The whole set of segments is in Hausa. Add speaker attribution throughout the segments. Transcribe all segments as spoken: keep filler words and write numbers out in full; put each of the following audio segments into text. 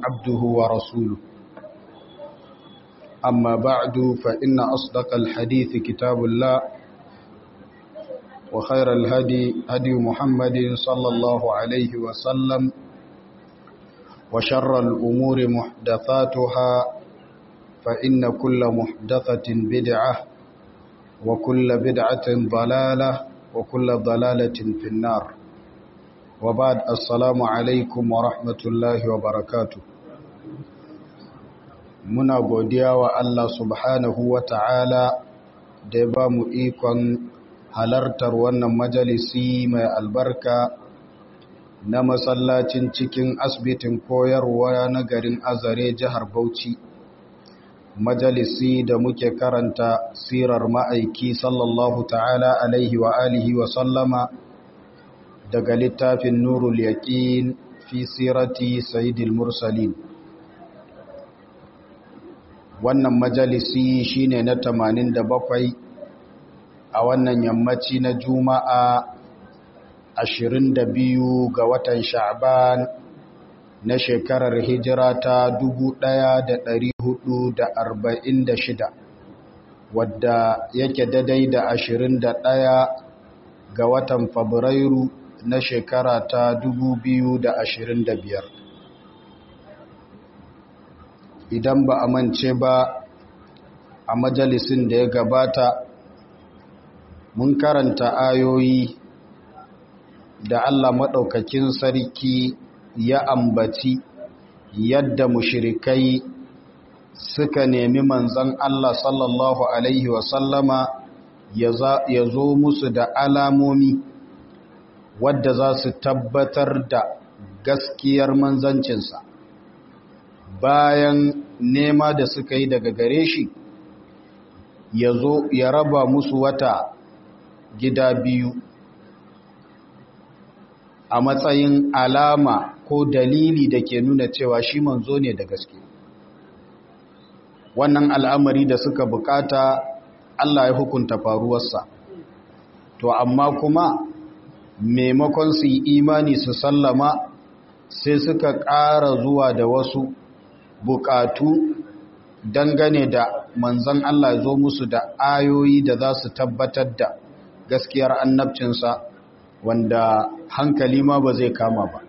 Speaker 1: عبده ورسوله أما بعد فإن أصدق الحديث كتاب الله وخير الهدي هدي محمد صلى الله عليه وسلم وشر الأمور محدثاتها فإن كل محدثة بدعة وكل بدعة ضلالة وكل ضلالة في النار وبعد السلام عليكم ورحمة الله وبركاته muna godiya wa Allah subhanahu wa ta'ala da ya ba mu ikon halartar wannan majalisi mai albarka na masallacin cikin asibitin koyarwa na garin Azare jihar Bauchi, majalisi da muke karanta sirar ma'aiki sallallahu ta'ala alaihi wa alihi wa sallama daga littafin Nurul Yaqin fi sirati Sayyidil Mursalin. Wannan majalisi shine na tamanin da bakwai a wannan yammaci na Juma'a ashirin da biyu ga watan Sha'ban na shekarar hijira ta dubu ɗaya da ɗari hudu da arba'in da shida, wadda yake daidai da ashirin da ɗaya ga watan Fabrairu na shekara ta dubu biyu da ashirin da biyar. Idan ba a mance ba, a majalisin da ya gabata mun karanta ayoyi da Allah maɗaukakin sarki ya ambaci yadda mushrikai suka nemi manzon Allah sallallahu alaihi wasallama ya zo musu da alamomi wadda za su tabbatar da gaskiyar manzancinsa. Bayan nema da suka yi daga gare shi, ya zo ya raba musu wata gida biyu a matsayin alama ko dalili da ke nuna cewa shi manzo ne da gaske. Wannan al'amari da suka bukata Allah ya hukunta faruwarsa, to amma kuma maimakon su yi imani su sallama sai suka ƙara zuwa da wasu bukatu dangane da manzon Allah zo musu da ayoyi da za su tabbatar da gaskiyar annabcinsa wanda hankali ma ba zai kama ba.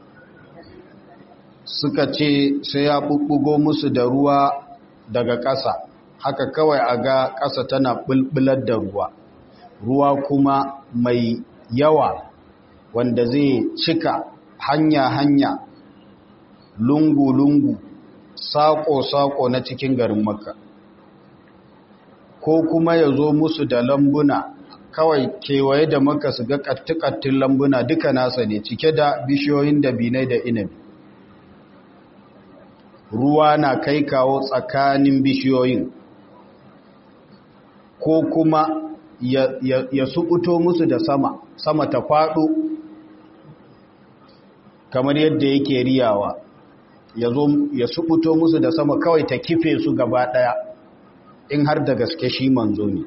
Speaker 1: Suka ce sai ya bubbugo musu da ruwa daga ƙasa, haka kawai a ga ƙasa tana bulbular da ruwa, ruwa kuma mai yawa wanda zai cika hanya-hanya, lungu-lungu, saƙo-saƙo na cikin garin Makka, ko kuma ya zo musu da lambuna kawai kewaye da Makka su ga ƙatti-ƙattin lambuna duka nasa ne cike da bishiyoyin dabinai da inabi, ruwa na kai kawo tsakanin bishiyoyin, ko kuma ya, ya, ya suɓuto musu da sama sama ta faɗo kamar yadda yake riyawa, ya zo ya subuto musu da sama kawai ta kife su gaba daya in har da gaske shi manzo ne,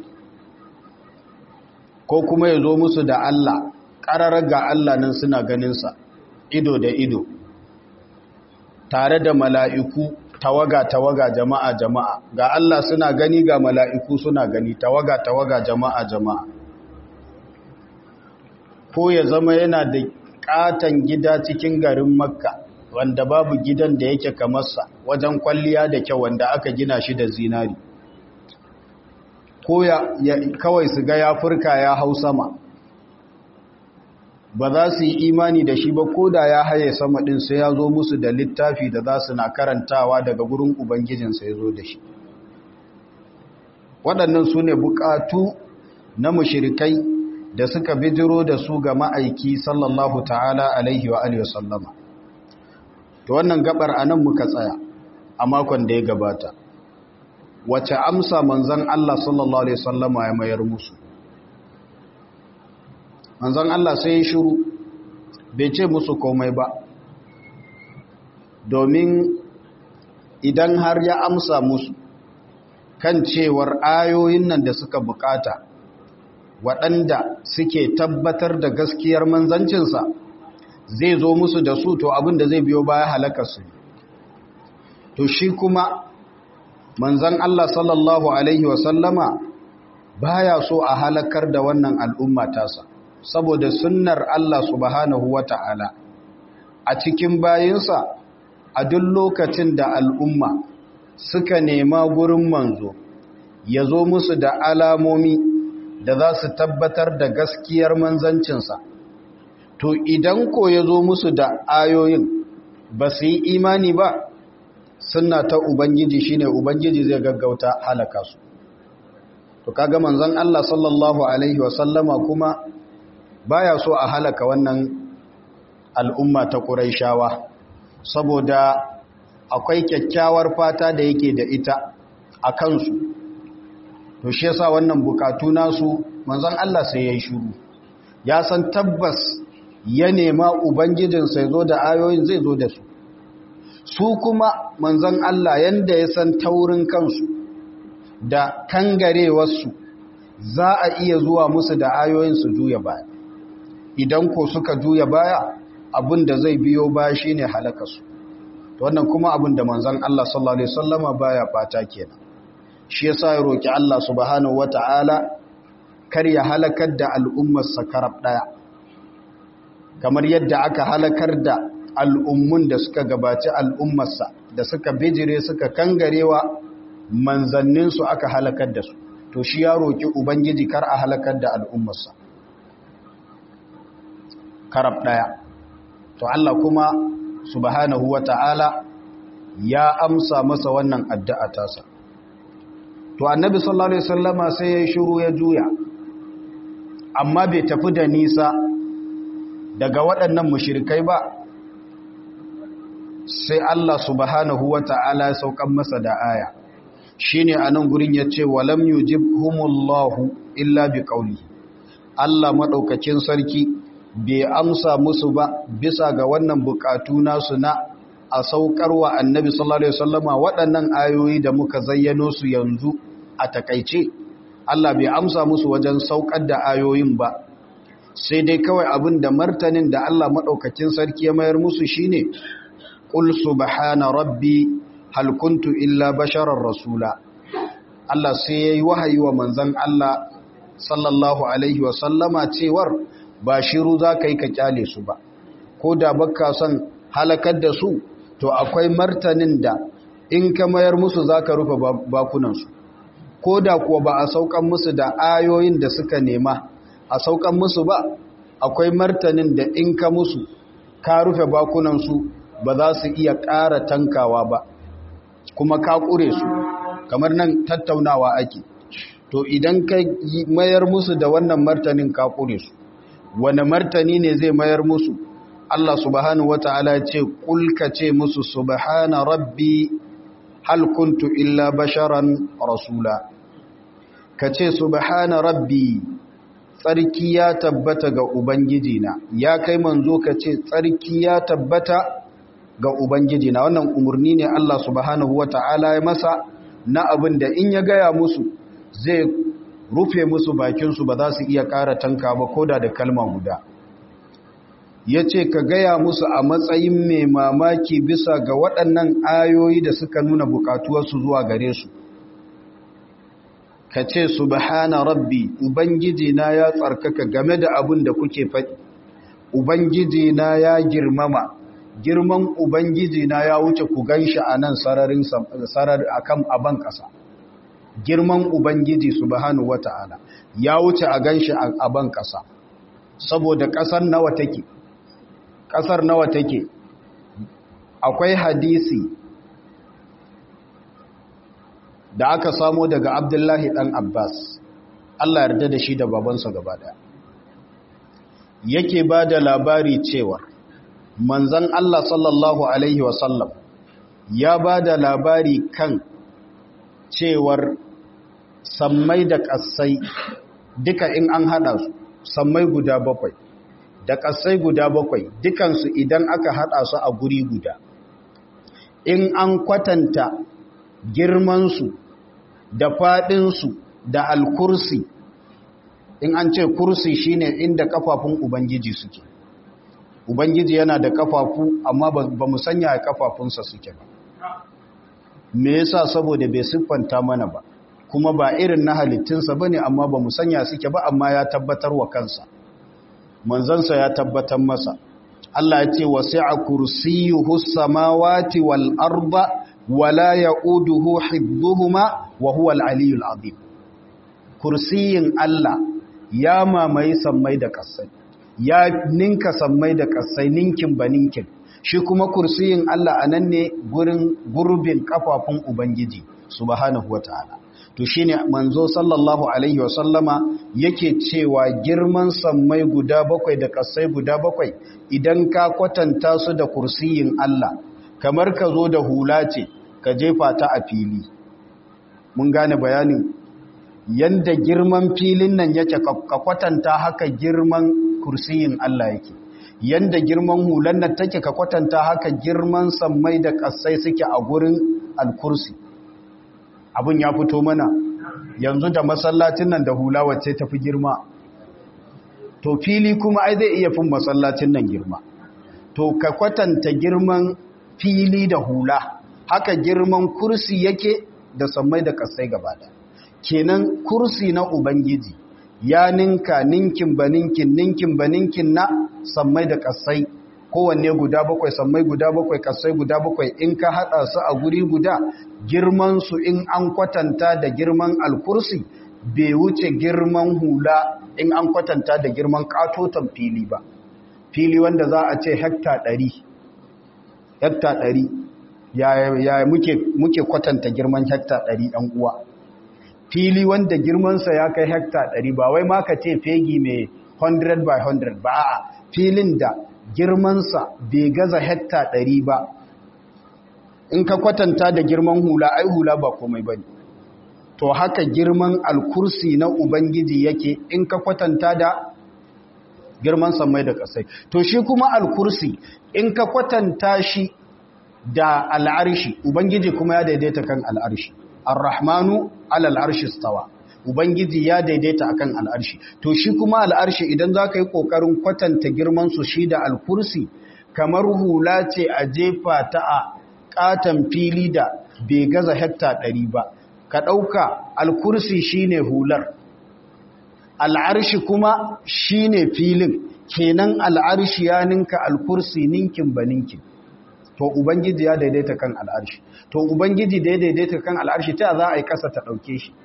Speaker 1: ko kuma ya zo musu da Allah ƙararar ga Allah nan suna ganinsa ido da ido tare da mala'iku tawaga-tawaga jama'a-jama'a, ga Allah suna gani ga mala'iku suna gani tawaga-tawaga jama'a-jama'a, ko ya zama yana da ƙaton gida cikin garin Makka wanda babu gidan da yake kamarsa wajen kwalliya da kyau wanda aka gina shi da zinari, ko ya, ya kawai su ga ya furka ya hau sama, ba za su yi imani da shi ba ko da ya haye sama ɗin sai ya zo musu da littafi da za su na karantawa daga gurin Ubangijinsa ya zo da shi. Waɗannan su ne buƙatu na mushrikai da suka bijiro da su ga ma'aiki sallallahu ta'ala alaihi wa alihi wasallama. To wannan gabar anan muka tsaya a makon da ya gabata. Wace amsa manzon Allah sallallahu alaihi wasallama ya mayar musu? Manzon Allah sai ya shiru bai ce musu komai ba, domin idan har ya amsa musu kan cewar ayoyin nan da suka bukata waɗanda suke tabbatar da gaskiyar manzancinsa zai zo musu da su, to abin da zai biyo baya halakarsu. to shi kuma manzon Allah sallallahu alaihi wasallama baya so a halakar da wannan al'umma tasa saboda sunnar Allah subhanahu wata'ala a cikin bayinsa a duk lokacin da al'umma suka nema gurin manzo ya zo musu da alamomi da za su tabbatar da gaskiyar manzancinsa to idan ko ya zo musu da ayoyin ba su yi imani ba sunna ta ubangiji shine ubangiji zai gaggauta halaka su to kaga manzon Allah sallallahu alaihi wasallama kuma baya so a halaka wannan al'umma ta Qurayshawa saboda akwai kyakkyawar fata da yake da ita a kansu to shi yasa wannan bukatu nasu manzon Allah sai yayi shiru ya san tabbas ya nema ubangijinsa ya zo da ayoyin zai zo da su su kuma manzon Allah yanda ya san taurin kansu da kangarewarsu za a iya zuwa musu da ayoyin su juya baya idan ko suka juya baya abin da zai biyo baya shine halakarsu wannan kuma abin da manzon Allah sallallahu alaihi wasallama baya fata kenan shi yasa ya roki Allah subhanahu wataala kar ya halakar da al'ummar sa karab daya kamar yadda aka halakar da al'ummun da suka gabaci al'ummar sa da suka bijire suka kangarewa manzannin su aka halakar da su to shi ya roki ubangiji kar a halakar da al'ummar sa karab daya to Allah kuma subhanahu wataala ya amsa masa wannan addu'a tasa to annabi sallallahu alaihi wasallama sai ya shiru ya juya amma bai tafi da nisa daga waɗannan mushrikai ba sai Allah subhanahu wata'ala ya saukan masa da aya shine anan gurin yace walam yujibhumullahu illa biqawlihi Allah madaukakin sarki bai amsa musu ba bisa ga wannan bukatu nasu na a saukarwa annabi sallallahu alaihi wasallama waɗannan ayoyi da muka zayyano su yanzu a takaice Allah bai amsa musu wajen saukar da ayoyin ba sai dai kawai abin da martanin da Allah madaukakin sarki ya mayar musu shine qul subhana rabbi hal kuntu illa basharar rasula Allah sai yayi wahayi wa manzon Allah sallallahu alaihi wasallama cewar ba shiru zaka yi ka kyale su ba ko da baka son halakar da su to akwai martanin da in ka mayar musu za ka rufe bakunansu ko da kuwa ba a saukan musu da ayoyin da suka nema a saukan musu ba akwai martanin da in ka musu ka rufe bakunansu ba za su iya ƙara tankawa ba kuma ka ƙure su kamar nan tattaunawa ake to idan ka mayar musu da wannan martanin ka ƙure su wane martani ne zai mayar musu Allah subhanahu wata'ala ya ce kulka ce musu subhana rabbi hal kuntu illa basharan rasula ka ce subhana rabbi tsarki ya tabbata ga ubangijina ya kai manzo ka ce tsarki ya tabbata ga ubangijina wannan umurni ne Allah subhanahu wata'ala ya masa na abin da in ya gaya musu zai rufe musu bakinsu ba za su iya ƙara tanka ba koda da kalma guda ya ce ka gaya musu a matsayin mai mamaki bisa ga waɗannan ayoyi da suka nuna buƙatuwarsu zuwa gare su ka ce subhana rabbi ubangiji na ya tsarkaka game da abin da kuke faɗi ubangiji na ya girmama girman ubangiji na ya wuce ku ganshi a nan sararin sarar akan aban ƙasa girman ubangiji subhanahu wata'ala ya wuce a ganshi a aban ƙasa saboda ƙasar nawa take ƙasar nawa take akwai hadisi da aka samo daga Abdullahi ɗan Abbas Allah yarda da shi da babansa gaba ɗaya yake ba da labari cewar manzan Allah sallallahu Alaihi wasallam ya ba da labari kan cewar sammai da ƙasai duka in an haɗa su sammai guda bakwai da ƙasai guda bakwai dukansu idan aka haɗa su a guri guda in an kwatanta girmansu da faɗinsu da alkursi in an ce kursi shine inda kafafun ubangiji suke ubangiji yana da kafafu amma ba mu sanya kafafunsa suke ba me yasa saboda bai siffanta mana ba kuma ba irin na halittunsa bane amma ba mu sanya suke ba amma ya tabbatar wa kansa manzansa ya tabbatar masa Allah ya ce wasi'a kursiyyuhu samawati wal arda wala ya'uduhu hibbuhuma wa huwa al-aliyyul azim. Kursiyin Allah ya mamaye sammai da ƙasai, ya ninka sammai da ƙasai ninkin ba ninkin, shi kuma kursiyin Allah a nan ne gurin gurbin kafafun Ubangiji subhanahu wa ta'ala. To shi ne manzo sallallahu Alaihi wasallama yake cewa girman sammai guda bakwai da ƙasai guda bakwai idan ka kwatanta su da kursiyin Allah, kamar ka zo da hula ce ka jefa ta a fili. Mun gane bayanin yanda girman filin nan yake ka kwatanta haka girman kursiyin Allah yake, yanda girman hulan nan take ka kwatanta haka girman sammai da ƙasai suke a gurin alkursi. Abin ya fito mana yanzu da masallacin nan da hula wacce tafi girma, to fili kuma ai zai iya fin masallacin nan girma. To ka kwatanta girman fili da hula, haka girman kursi yake da sammai da ƙasai gaba. Kenan kursi na Ubangiji ya ninka ninkin ba ninkin ninkin ba ninkin na sammai da ƙasai, kowanne guda bakwai, sammai guda bakwai, ƙasai guda bakwai. In ka haɗa su a guri guda, girmansu in an kwatanta da girman alkursi bai wuce girman hula in an kwatanta da girman katoton fili ba. Fili wanda za a ce hekta ɗari, hekta ɗari, ya muke, muke kwatanta girman hekta ɗari ɗan uwa. Fili wanda girmansa ya kai hekta ɗari, ba wai ma ka ce fegi mai hundred by hundred ba, a filin da girmansa bai gaza hekta ɗari ba. In ka kwatanta da girman hula, ai hula ba komai ba ne. To haka girman alkursi na Ubangiji yake in ka kwatanta da girman sammai da ƙasai. To shi kuma alkursi in ka kwatanta shi da al'arshi, Ubangiji kuma ya daidaita kan al'arshi. Ar-Rahmanu alal arshi stawa. Ubangiji ya daidaita akan al'arshi. To shi kuma al'arshi idan za ka yi ƙoƙarin kwatanta girman su shi da alkursi, kamar hula ce a jefa ta a ƙaton fili da bai gaza hekta ɗari ba. Ka ɗauka alkursi shi ne hular, al'arshi kuma shi ne filin, kenan al'arshi ya ninka alkursi ninkin ba ninkin. To Ubangiji ya daidaita kan al'arshi. To Ubangiji da ya daidaita kan al'arshi ta za a yi ƙasa ta ɗauke shi.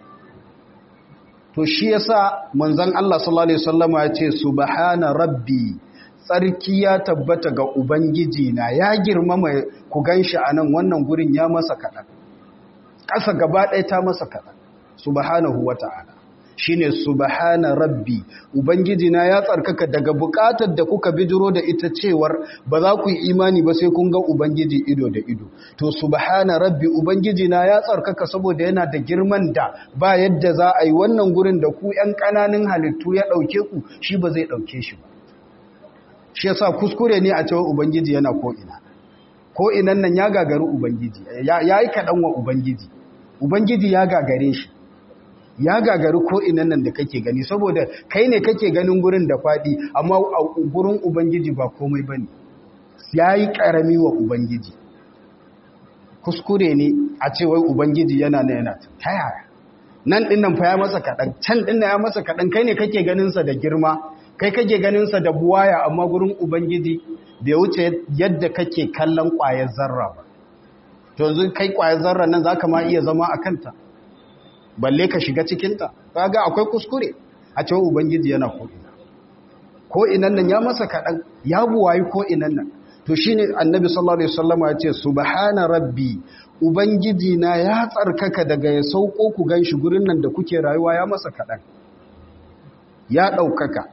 Speaker 1: To shi ya sa manzan Allah sallallahu Alaihi wasallama ya ce, Subhana Rabbi, tsarki ya tabbata ga Ubangiji na ya girmama ku gan shi a nan wannan gurin ya masa kaɗan. Ƙasa gaba ɗaya ta masa kaɗan. Subhanahu wa ta'ala. Shi ne Subhana Rabbi, Ubangiji na ya tsarkaka daga buƙatar da kuka bidiro da ita cewar ba za ku yi imani ba sai kun ga Ubangiji ido da ido. To Subhana Rabbi, Ubangiji na ya tsarkaka saboda yana da girman da ba yadda za a yi wannan gurin da ku ‘yan ƙananan halittu ya ɗauke ku, shi ba zai ɗauke shi ba. Shi yasa kuskure ne a cewa Ubangiji yana ko'ina. Ko'inan nan ya gagari Ubangiji, ya yi kaɗan wa Ubangiji. Ubangiji ya gagare shi. Ya gagari ko'inan nan da kake gani, saboda kai ne kake ganin gurin da faɗi, amma a gurin Ubangiji ba komai ba ne. Ya yi ƙarami wa Ubangiji. Kuskure ne a ce wai Ubangiji yana na yana ta yaya. Nan ɗin nan fa ya masa kaɗan, can ɗin nan ya masa kaɗan, kai ne kake ganinsa da girma, kai kake ganinsa da buwaya, amma gurin Ubangiji bai wuce yadda kake kallon ƙwayar zarra ba. To yanzu kai ƙwayar zarra nan za ka ma iya zama a kanta, balle ka shiga cikinta. Kaga akwai kuskure a cewa Ubangiji yana ko'ina. Ko'inan nan ya masa kaɗan, ya buwayi ko'inan nan. To shi ne Annabi sallallahu Alaihi wasallama ya ce, Subhana Rabbi, Ubangiji na ya tsarkaka daga ya sauko ku gan shi gurin nan da kuke rayuwa ya masa kaɗan. Ya ɗaukaka.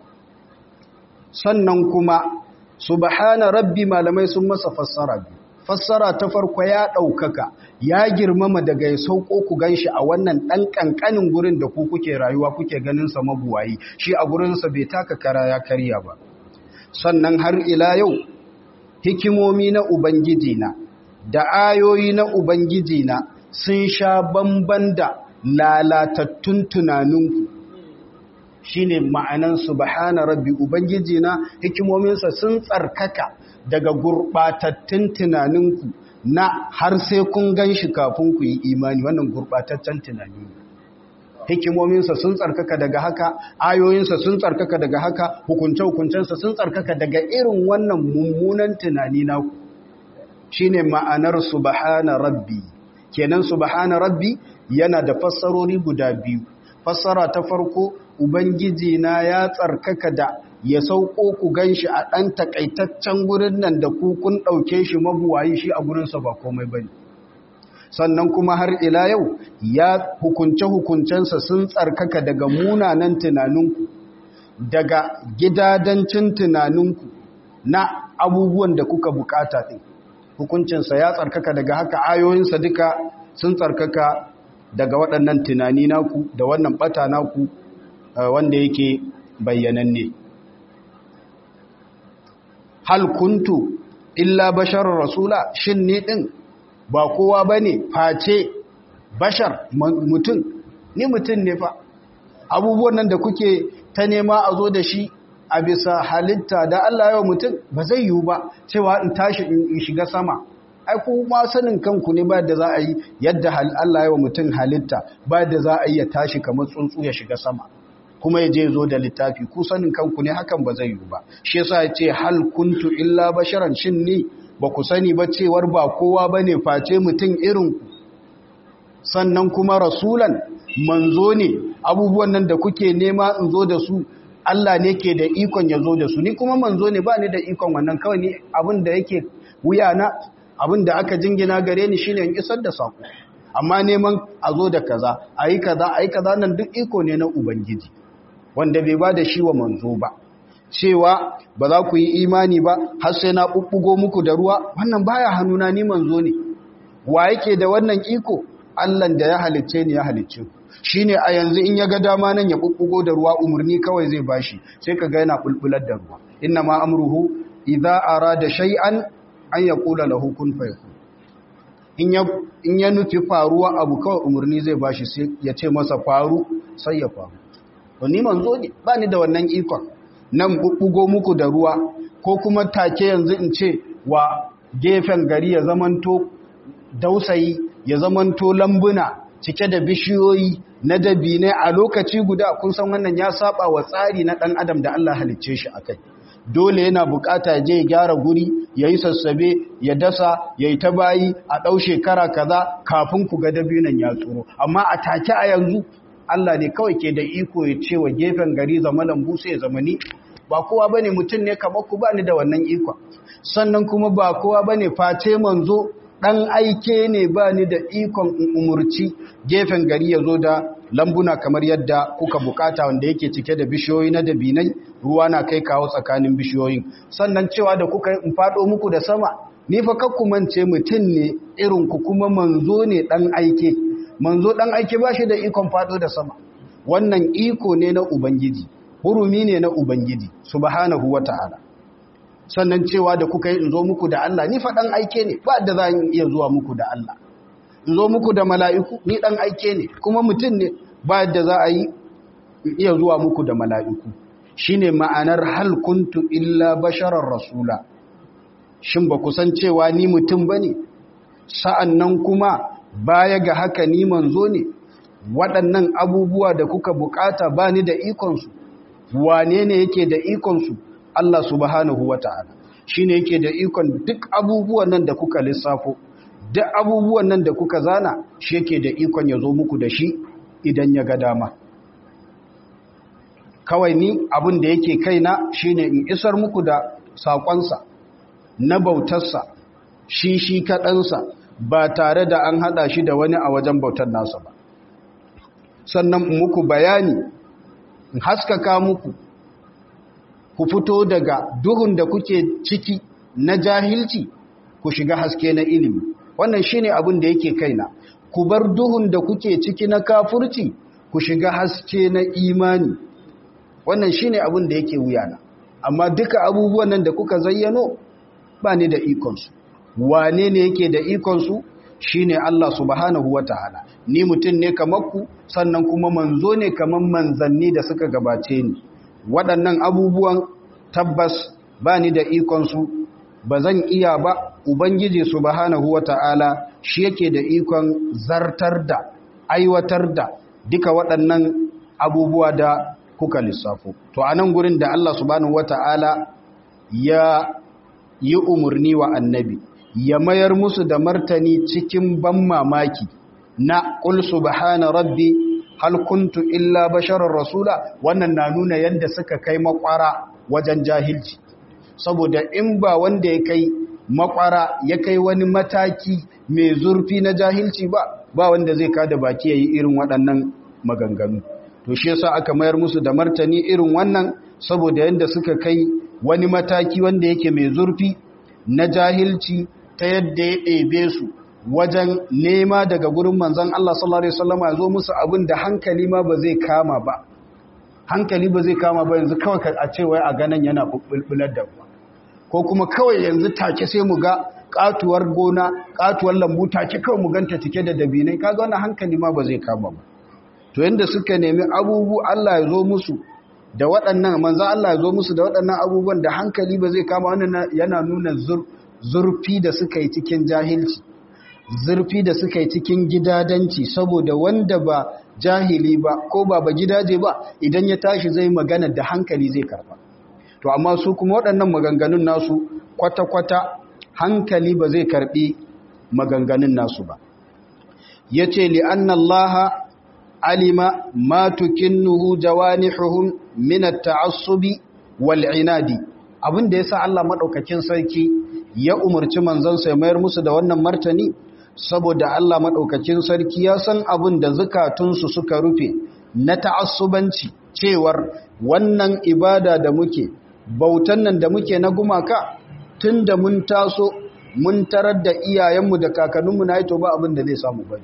Speaker 1: Sannan kuma, Subhana Rabbi malamai sun masa fassara biyu. Fassara ta farko ya ɗaukaka, ya girmama daga ya sauko ku gan shi a wannan ɗan ƙanƙanin gurin da ku kuke rayuwa kuke ganinsa mabuwayi, shi a gurinsa bai taka kara ya karya ba. Sannan har ila yau, hikimomi na Ubangijina da ayoyi na Ubangijina sun sha bamban da lalatattun tunaninku. Shi ne ma'anan Subhana Rabbi, Ubangijina hikimominsa sun tsarkaka daga gurɓatattun tunaninku na har sai kun gan shi kafin ku yi imani, wannan gurɓataccen tunani ne. Hikimominsa sun tsarkaka daga haka, ayoyinsa sun tsarkaka daga haka, hukunce-hukuncensa sun tsarkaka daga irin wannan mummunan tunani na ku. Shi ne ma'anar subhana rabbi. Kenan subhana rabbi yana da fassarori guda biyu. Fassara ta farko, Ubangiji na ya tsarkaka da ya sauko ku gan shi a ɗan takaitaccen gurin nan da ku kun ɗauke shi mabuwayi, shi a gurinsa ba komai ba ne. Sannan kuma har ila yau ya hukunce-hukuncensa sun tsarkaka daga munanan tunaninku, daga gidadancin tunaninku na abubuwan da kuka bukata ɗin. Hukuncinsa ya tsarkaka daga haka, ayoyinsa duka sun tsarkaka daga waɗannan tunani naku da wannan ɓata naku wanda yake bayyananne. Hal kuntu illa basharar rasula, shin ni ɗin ba kowa ba ne face bashar mutum, ni mutum ne fa. Abubuwan nan da kuke ta nema a zo da shi a bisa halitta da Allah yawa mutum ba zai yiwu ba, cewa in tashi in shiga sama. Ai kuma sanin kanku ne ba da za a yi yadda Allah yawa mutum halitta, ba da za a yi ya tashi kamar tsuntsu ya shiga sama kuma ya je zo da littafi. Ku sanin kanku ne hakan ba zai yiwu ba. Shi yasa ya ce hal kuntu illa basharan, shin ni ba ku sani ba cewar ba kowa ba ne face mutum irinku, sannan kuma rasulan manzo ne. Abubuwan nan da kuke nema in zo da su Allah ne ke da ikon ya zo da su, ni kuma manzo ne, ba ni da ikon wannan. Kawai ni abin da yake wuyana, abin da aka jingina gare ni shine in isar da sako, amma neman a zo da kaza a yi kaza a yi kaza nan duk iko ne na Ubangiji wanda bai ba da shi wa manzo ba. Cewa ba za ku yi imani ba har sai na ɓuɓɓugo muku da ruwa, wannan baya hannuna, ni manzo ne. Wa yake da wannan iko? Allahn da ya halicce ni ya halicce ku. Shi ne a yanzu in ya ga dama nan ya ɓuɓɓugo da ruwa, umarni kawai zai bashi, sai ka ga yana ɓulɓular da ruwa. Inna ma amruhu idza arada shay'an an yaqula lahu kun fayakun. In ya in ya nufi faruwa abu kawai umarni zai bashi, sai ya ce masa faru, sai ya faru. To ni manzo ne, ba ni da wannan ikon nan bubbugo muku da ruwa, ko kuma take yanzu in ce wa gefen gari ya zamanto dausayi, ya zamanto lambuna cike da bishiyoyi na dabine a lokaci guda. Kun san wannan ya saba wa tsari na dan adam da Allah halicce shi akai. Dole yana bukata ya je ya gyara guri, yayi sassabe, ya dasa, yayi ta bayi a dau shekara kaza kafin ku ga dabinan ya tsoro. Amma a take a yanzu Allah ne kawai ke da iko ya ce wa gefen gari zama lambu sai ya zama ni. Ba kowa bane, mutum ne kamar ku, ba ni da wannan iko. Sannan kuma ba kowa bane face manzo, dan aike ne, ba ni da ikon umurci gefen gari ya zo da lambuna kamar yadda kuka bukata, wanda yake cike da bishiyoyi na dabinai, ruwa na kai kawo tsakanin bishiyoyin. Sannan cewa da kuka in fado muku da sama, ni fa kakku mance mutum ne irin ku, kuma manzo ne dan aike. Manzo dan aike ba shi da ikon fado da sama. Wannan iko ne na Ubangiji, hurumi ne na Ubangiji subhanahu wata'ala. Sannan cewa da kuka yi in zo muku da Allah, ni fa dan aike ne, ba da za in iya zuwa muku da Allah. In zo muku da mala'iku, ni dan aike ne, kuma mutum ne, ba da za a yi iya zuwa muku da mala'iku. Shine ma'anar hal kuntu illa basharar rasula. Shin ba ku san cewa ni mutum bane? Sa'annan kuma baya ga haka ni manzo ne. Waɗannan abubuwa da kuka bukata ba ni da ikonsu. Wane ne yake da ikonsu? Allah subhanahu wata'ala. Shine yake da ikon duk abubuwan nan da kuka lissafo. Duk abubuwan nan da kuka zana, shi yake da ikon ya zo muku da shi idan ya ga dama. Kawai ni abin da yake kaina shine in isar muku da saƙonsa na bautarsa, shi shi kaɗansa, ba tare da an haɗa shi da wani a wajen bautar nasa ba. Sannan muku bayani, in haskaka muku, ku fito daga duhun da kuke ciki na jahilci, ku shiga haske na ilimi. Wannan shine abin da yake kaina. Ku bar duhun da kuke ciki na kafurci, ku shiga haske na imani. Wannan shine abin da yake wuyana. Amma duka abubuwan nan da kuka zayyano, ba ni da ikonsu. Wane ne yake da ikonsu? Shine Allah subhanahu wata'ala. Ni mutum ne kamar ku, sannan kuma manzo ne kamar manzanni da suka gabace ni. Waɗannan abubuwan tabbas ba ni da ikonsu, ba zan iya ba, ubangiji subhanahu wata'ala shi yake da ikon zartar da aiwatar da duka waɗannan abubuwa da kuka lissafo. To a nan gurin da Allah subhanahu wata'ala ya yi umarni wa annabi ya mayar musu da martani cikin ban mamaki na qul subhana rabbi hal kuntu illa basharar rasula, wannan na nuna yadda suka kai makwara wajen jahilci. Saboda in ba wanda ya kai makwara ya kai wani mataki mai zurfi na jahilci ba, ba wanda zai kada baki yayi irin waɗannan maganganu. To shi yasa aka mayar musu da martani irin wannan, saboda yanda suka kai wani mataki wanda yake mai zurfi na jahilci, ta yadda ya ɗebe su wajen nema daga gurin manzon Allah sallallahu alaihi wasallam ya zo musu abin da hankali ma ba zai kama ba. Hankali ba zai kama ba yanzu kawai a ce wai a ganan yana bulbular da ruwa, ko kuma kawai yanzu take sai mu ga katuwar gona, katuwar lambu take kawai mu ganta cike da dabinai, kaga wannan hankali ma ba zai kama ba. To yanda suka nemi abubu Allah ya zo musu da waɗannan, manzo Allah ya zo musu da waɗannan abubuwan da hankali ba zai kama, wannan yana nuna zurfi da suka yi cikin jahilci, zurfi da suka yi cikin gidadanci. Saboda wanda ba jahili ba ko ba ba gidaje ba, idan ya tashi zai magana da hankali zai karba. To amma su kuma waɗannan maganganun nasu kwata-kwata hankali ba zai karbi maganganun nasu ba. Yace li anna Allah alima ma tukinnuhu jawanihuhum min at-ta'assubi wal inadi. Abinda yasa Allah madaukakin sarki ya umurci manzansa ya mayar musu da wannan martani, saboda Allah madaukakin sarki ya san abin da zukatunsu suka rufe na ta'assubanci, cewar wannan ibada da muke, bautan nan da muke na gumaka, tunda mun taso mun tarar da iyayenmu da kakanninmu na yi, to ba abin da zai samu bane.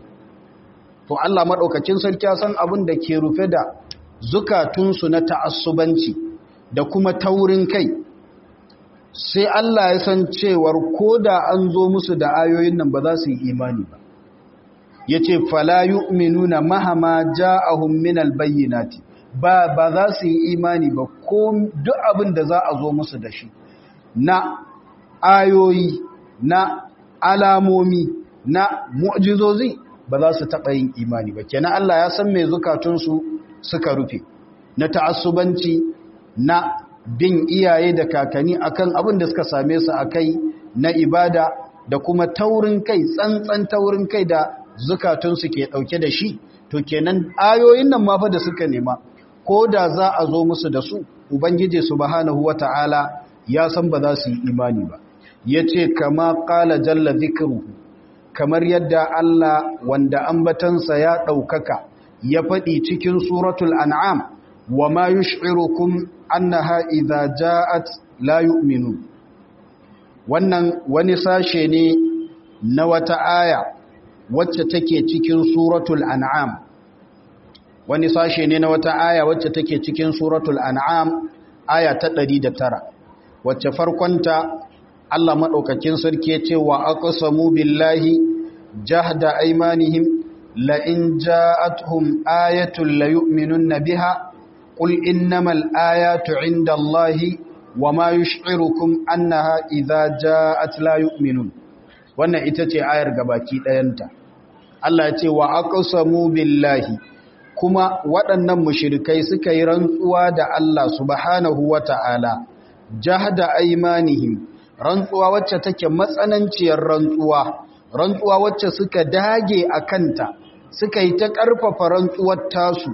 Speaker 1: To Allah maɗaukacin sarki ya san abin da ke rufe da zukatunsu na ta'assubanci da kuma taurin kai, sai Allah ya san cewar ko da an zo musu da ayoyin nan ba za su yi imani ba. Ya ce fala yu'minuna mahama ja'ahum min albayyinati, ba ba za su yi imani ba ko duk abin da za a zo musu da shi na ayoyi, na alamomi, na mu'jizozi, ba za su taɓa yin imani ba. Kenan Allah ya san mai zukatunsu suka rufe na ta'assubanci, na bin iyaye da kakanni akan abin da suka same su akai na ibada, da kuma taurin kai, tsantsan taurin kai da zukatunsu ke ɗauke da shi. To kenan ayoyin nan ma fa da suka nema, ko da za a zo musu da su, Ubangiji subhanahu wata'ala ya san ba za su yi imani ba. Yace kama qala jalla dhikruhu, kamar yadda Allah wanda ambatansa ya ɗaukaka ya faɗi cikin suratul an'am, wa ma yush'irukum annaha idza ja'at la yu'minun. Wannan wani sashe ne na wata aya wacce take cikin suratul an'am, wani sashe ne na wata aya wacce take cikin suratul an'am, aya ta ɗari da tara, wacce farkonta Allah maɗaukakin sarki ya ce wa aqsamu billahi jahda aymanihim la in ja'atuhum ayatun la yu'minunna biha qul innamal ayatu 'indallahi wama yush'irukum annaha idza ja'at la yu'minun. Wannan ita ce ayar gabaki ɗayanta. Allah ya ce wa aqsamu billahi, kuma waɗannan mushrikai suka yi rantsuwa da Allah subhanahu wata'ala jahda aymanihim, rantsuwa wacce take matsananciyar rantsuwa, rantsuwa wacce suka dage a kanta, suka yi ta ƙarfafa rantsuwar tasu,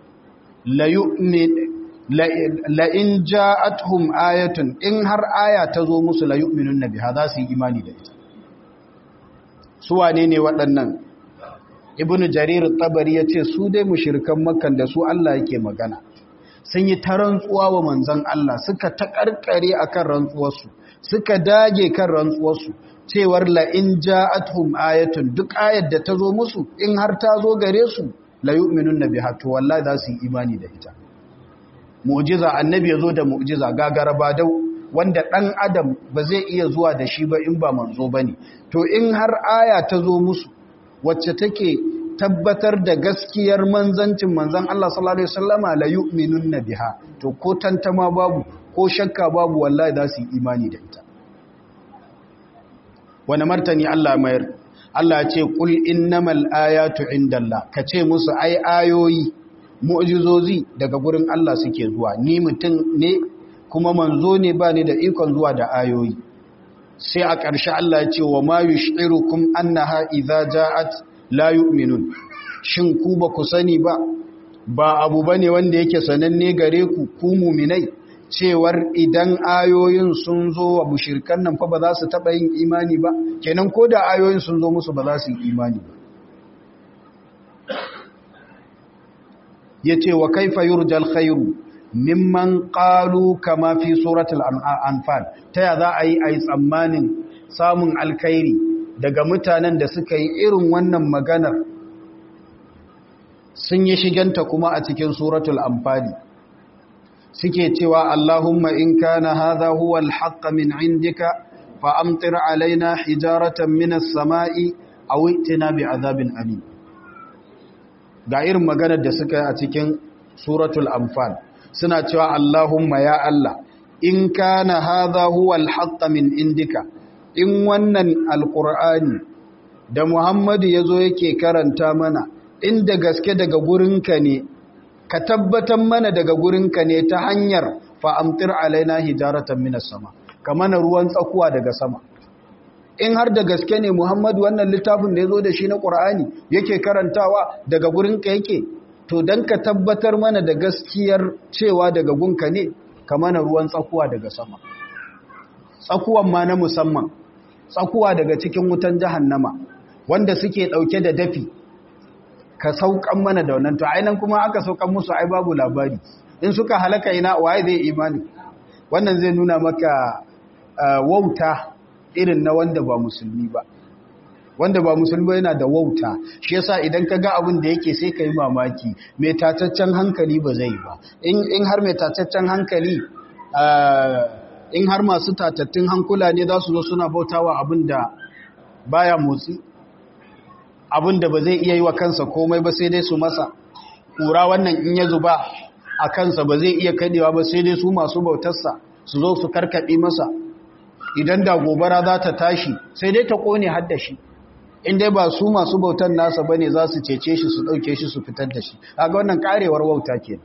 Speaker 1: la in ja'atuhum ayatun, in har aya ta zo musu la yu'minun biha, za su yi imani da ita. Su wane ne waɗannan? Ibn Jarir Tabari ya ce su dai mushrikan Makkan da su Allah yake magana, sun yi ta rantsuwa wa manzon Allah, suka ta ƙarƙare akan rantsuwarsu, suka dage kan rantsuwarsu cewar la in ja'atuhum ayatun, duk ayar da ta zo musu in har ta zo gare su la yu'minun biha, to wallahi za su yi imani da ita. Mu'jiza, annabi ya zo da mu'jiza gagara ba dau, wanda dan adam ba zai iya zuwa da shi ba in ba manzo bane. To in har aya ta zo musu wacce take tabbatar da gaskiyar manzancin manzon Allah sallallahu alaihi wasallama, la yu'minun biha, to ko tantama babu ko shakka babu, wallahi za su yi imani da ita. wani martani Allah mayar Allah ce kul innamal ayatu indallah kace musu ai ayoyi mu'jizozi daga gurin Allah suke zuwa ni mutum ne kuma manzo ne ba ni da ikon zuwa da ayoyi sai a ƙarshe Allah ya ce wa ma yushirukum annaha idza ja'at la yu'minun shin ku ba ku sani ba ba abu bane wanda yake sananne gare ku ku mu'minai cewar idan ayoyin sun zo wa mushrikan nan fa ba za su taba yin imani ba kenan ko da ayoyin sun zo musu ba za su yi imani ba yace wa kaifa yurjal khairu mimman qalu kama fi suratul anfal ta ya za a yi a yi tsammanin samun alkhairi daga mutanen da suka yi irin wannan maganar sun yi shiganta kuma a cikin suratul anfal suke cewa Allahumma in kana hadha huwa alhaq min indika fa amtir alaina hijaratan minas sama'i aw itina bi'adabin alim ga irin maganar da suka yi a cikin suratul anfal suna cewa Allahumma ya Allah in kana hadha huwa al-haqq min indika in wannan alqur'ani da Muhammadu yazo yake karanta mana inda gaske daga gurinka ne ka tabbatar mana daga gurinka ne ta hanyar fa amtir alaina hijaratan minas sama kamar ruwan tsakuwa daga sama in har da gaske ne Muhammadu wannan littafin da yazo da shi na Qur'ani yake karantawa daga gurinka yake to dan ka tabbatar mana da gaskiyar cewa daga gunka ne kamar ruwan tsakuwa daga sama tsakuwan ma na musamman tsakuwa daga cikin wutan jahannama wanda suke dauke da dafi ka saukan mana da wannan to ainan kuma aka saukan musu ai babu labari in suka halaka ina waye zai imani wannan zai nuna maka uh, wauta irin na wanda ba musulmi ba wanda ba musulmi yana da wauta shi yasa idan ka ga abin da yake sai ka yi mamaki mai tataccen hankali ba zai ba in in har mai tataccen hankali in har masu tatattun hankula ne za su zo suna bautawa abin da baya motsi abin da ba zai iya yi wa kansa komai ba sai dai su masa kura wannan in ya zuba a kansa ba zai iya kadewa ba sai dai su masu bautarsa su zo su karkade masa idan da gobara za ta tashi sai dai ta kone har da shi in dai ba su masu bautan nasa bane za su cece shi su dauke shi su fitar da shi kaga wannan karewar wauta ke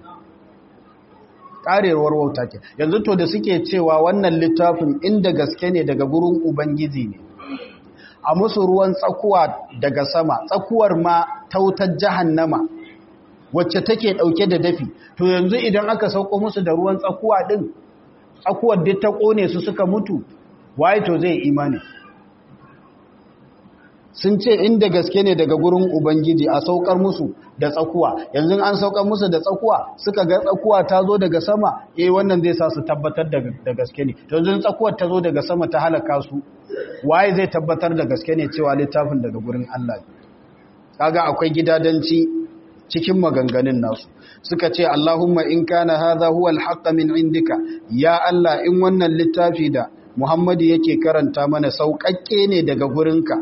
Speaker 1: karewar wauta ke yanzu to da suke cewa wannan littafin inda gaske ne daga gurin ubangiji ne a musu ruwan tsakuwa daga sama tsakuwar ma tautar jahannama wacce take dauke da dafi to yanzu idan aka sauko musu da ruwan tsakuwa din tsakuwar duk ta kone su suka mutu waye to zai imani sun ce inda gaske ne daga gurin ubangiji a saukar musu da tsakuwa yanzu an saukar musu da tsakuwa suka ga tsakuwa ta zo daga sama eh wannan zai sa su tabbatar da gaske ne to yanzu tsakuwar ta zo daga sama ta halaka su waye zai tabbatar da gaske ne cewa littafin daga gurin Allah kaga akwai gidadanci cikin maganganun nasu suka ce Allahumma in kana hadha huwa al-haqq min indika ya Allah in wannan littafi da Muhammadu yake karanta mana sauƙaƙƙe ne daga gurinka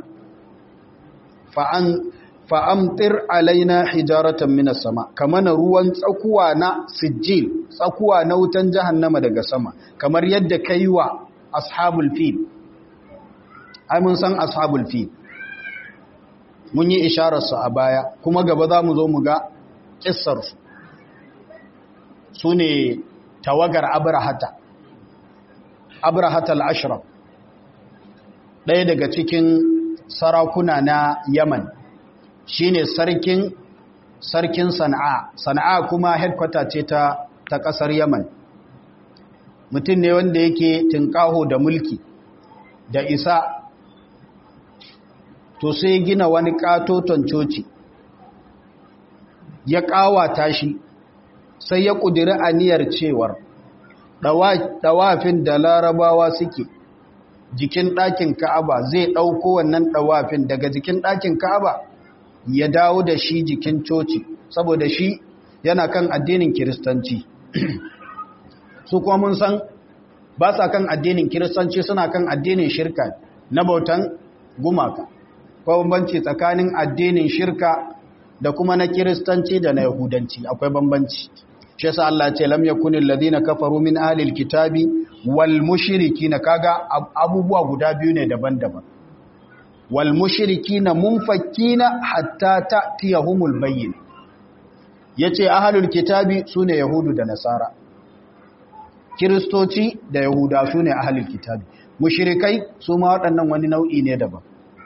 Speaker 1: fa'an fa'amtir alaina hijaratan minas sama kamar ruwan tsakuwa na sijil tsakuwa na wutan jahannama daga sama kamar yadda kai wa ashabul fil ai mun san ashabul fil mun yi isharar su a baya kuma gaba za mu zo mu ga kissar su sune tawagar abrahata abrahatal ashraf ɗaya daga cikin sarakuna na Yaman shine sarkin sarkin Sana'a Sana'a kuma headquarter ce ta ta kasar Yaman mutum ne wanda yake tinkaho da mulki da isa to sai gina wani katoton coci ya kawata shi sai ya kudiri aniyar cewar dawafin da larabawa suke jikin ɗakin Ka'aba zai ɗauko wannan ɗawafin daga jikin ɗakin Ka'aba ya dawo da shi jikin coci saboda shi yana kan addinin Kiristanci su kuma mun san ba sa kan addinin Kiristanci suna kan addinin shirka na bautan gumaka ko bambanci tsakanin addinin shirka da kuma na Kiristanci da na Yahudanci akwai bambanci shi yasa Allah ya ce lam yakunil ladina kafaru min ahlil kitabi wal mushrikina kaga abubuwa guda biyu ne daban-daban wal mushrikina munfakkina hatta ta'tiyahumul bayyin. Yace ahlul kitabi sune yahudu da nasara, kiristoci da yahuda sune ahlul kitabi, mushrikai su ma waɗannan wani nau'i ne daban.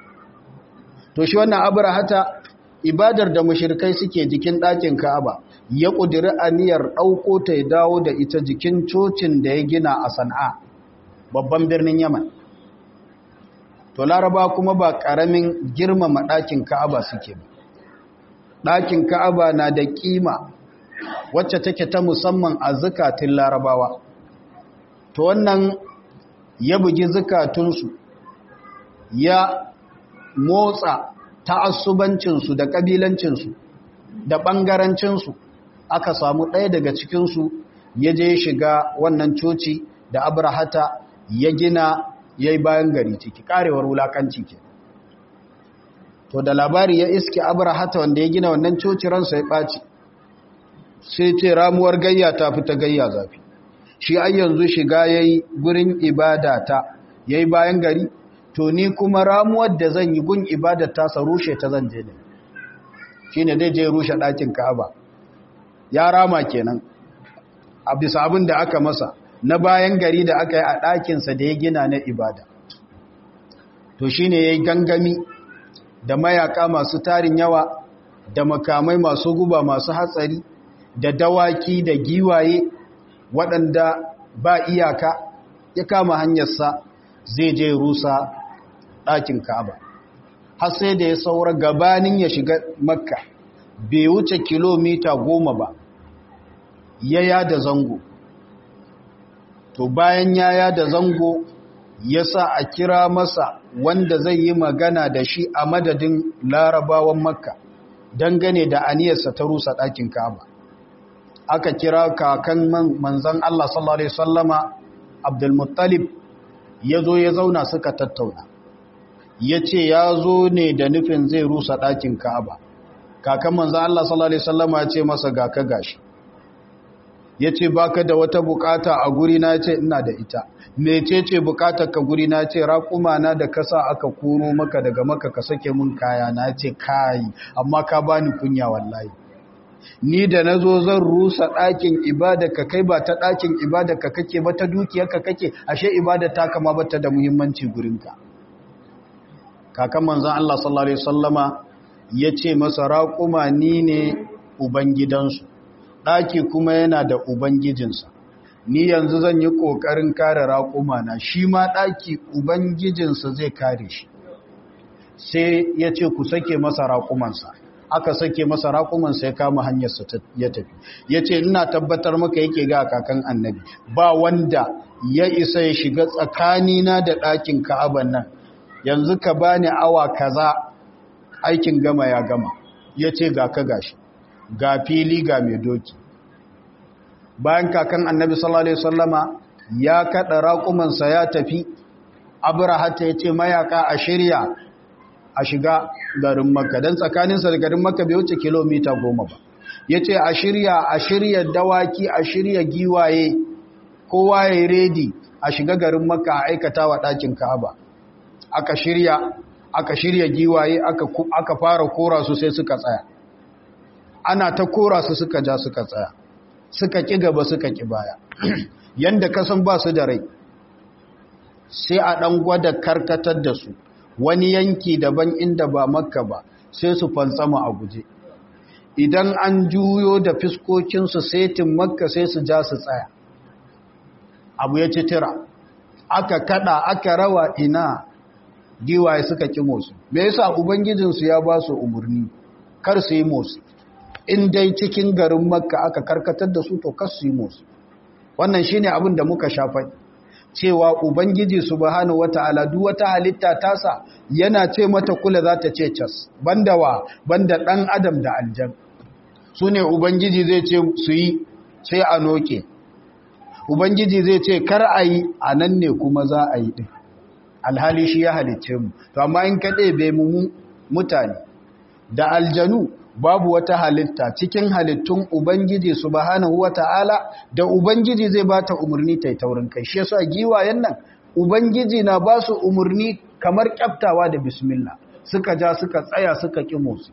Speaker 1: To shi wannan abrahata ibadar da mushrikai suke jikin ɗakin Ka'aba ya ƙudiri aniyar ɗauko ta ya dawo da ita jikin cocin da ya gina a Sana'a, babban birnin Yaman. To Laraba kuma ba ƙaramin girmama ɗakin Ka'aba suke ba. Ɗakin Ka'aba na da ƙima wacce take ta musamman a zukatun Larabawa. To wannan ya bugi zukatunsu, ya motsa ta'assubancinsu da ƙabilancinsu da ɓangarancinsu. Aka samu ɗaya daga cikinsu ya je shiga wannan coci da abrahata ya gina ya yi bayan gari ciki, ƙarewar wulaƙanci ke. To da labari ya iske abrahata wanda ya gina wannan coci ransa ya ɓaci, sai ce ramuwar gayya ta fi ta gayya zafi. Shi ai yanzu shiga ya yi gurin ibadata ya yi bayan gari, to ni kuma ramuwar da zan yi gun ibadata sa rushe ta zan je ne. Shi ne zai je rushe ɗakin Ka'aba. Ya rama kenan a bisa abin da aka masa na bayan gari da aka yi a ɗakinsa da ya gina na ibada. To shi ne ya yi gangami da mayaka masu tarin yawa, da makamai masu guba masu hatsari, da dawaki da giwaye waɗanda ba iyaka, ya kama hanyarsa zai je rusa ɗakin Ka'aba. Har sai da ya saura gabanin ya shiga Makka, bai wuce kilomita goma ba, ya yada zango. To bayan ya yada zango, ya sa a kira masa wanda zai yi magana da shi a madadin Larabawan Makka dangane da aniyarsa ta rusa ɗakin Ka'aba. Aka kira kakan manzan Allah sallallahu Alaihi Wasallama Abdul Muttalib, ya zo ya zauna suka tattauna. Ya ce ya zo ne da nufin zai rusa ɗakin Ka'aba. Kakan manzan Allah sallallahu Alaihi Wasallama ya ce masa ga ka gashi. Ya ce ba ka da wata bukata a guri na, ce ina da ita. Mece ce bukatar ka guri na? Ce raƙuma na da kasa aka koro maka daga maka ka sake mun kaya na. Ce kayi, amma ka bani kunya wallahi. Ni da na zo zan rusa ɗakin ibada ka, kai ba ta ɗakin ibada ka kake ba, ta dukiyar ka kake, ashe ibada ta kama ba ta da muhimmanci gurinka. Kakan manzan Allah sallallahu Alaihi Wasallama ya ce masa raƙuma ni ne ubangidansu, ɗaki kuma yana da ubangijinsa. Ni yanzu zan yi ƙoƙarin kare raƙuma na, shi ma ɗaki ubangijinsa zai kare shi. Sai ya ce ku sake masa raƙumansa. Aka sake masa raƙumansa ya kama hanyarsa ya tafi. Ya ce ina tabbatar maka, yake ga kakan annabi, ba wanda ya isa ya shiga tsakanina da ɗakin Ka'aban nan. Yanzu ka bani awa kaza, aikin gama ya gama. Ya ce ga ka gashi, ga fili ga mai doki. Bayan kakan annabi sallallahu Alaihi Wasallama ya kaɗa raƙumansa ya tafi, abrahata ya ce mayaka a shirya a shiga garin Makka, don tsakaninsa da garin Makka bai wuce kilomita goma ba. Ya ce a shirya a shirya dawaki, a shirya giwaye, kowa ya yi redi a shiga garin Makka a aikata wa ɗakin Ka'aba. Aka shirya aka shirya giwaye, aka, aka fara kora su sai suka tsaya. Ana ta kora su suka ja suka tsaya, suka ƙi gaba suka ƙi baya. Yanda kasan ba su da rai, sai a ɗan gwada karkatar da su wani yanki daban inda ba Makka ba, sai su fantsama a guje. Idan an juyo da fiskokinsu setin Makka sai su ja su tsaya. Abu ya ci tira, aka kada aka rawa, ina giwaye suka ƙi motsi. Me yasa? Ubangijinsu ya ba su umarni kar su yi motsi. In dai cikin garin Makka aka karkatar da su, to kar su yi motsi. Wannan shine abin da muka shafa, cewa Ubangiji subhanahu wata'ala duk wata halitta tasa yana ce mata kula za ta ce cas, banda wa banda dan adam da aljan. Su ne Ubangiji zai ce su yi sai a noke, Ubangiji zai ce kar a yi, a nan ne kuma za a yi ɗin. Alhali shi ya halicce mu. To amma in ka ɗebe mu mutane da aljanu, babu wata halitta cikin halittun Ubangiji subhanahu wata'ala da Ubangiji zai bata umarni ta yi taurin kai. Shi yasa giwayen nan Ubangiji na ba su umarni kamar kyaftawa da bismillah suka ja suka tsaya suka ƙi motsi.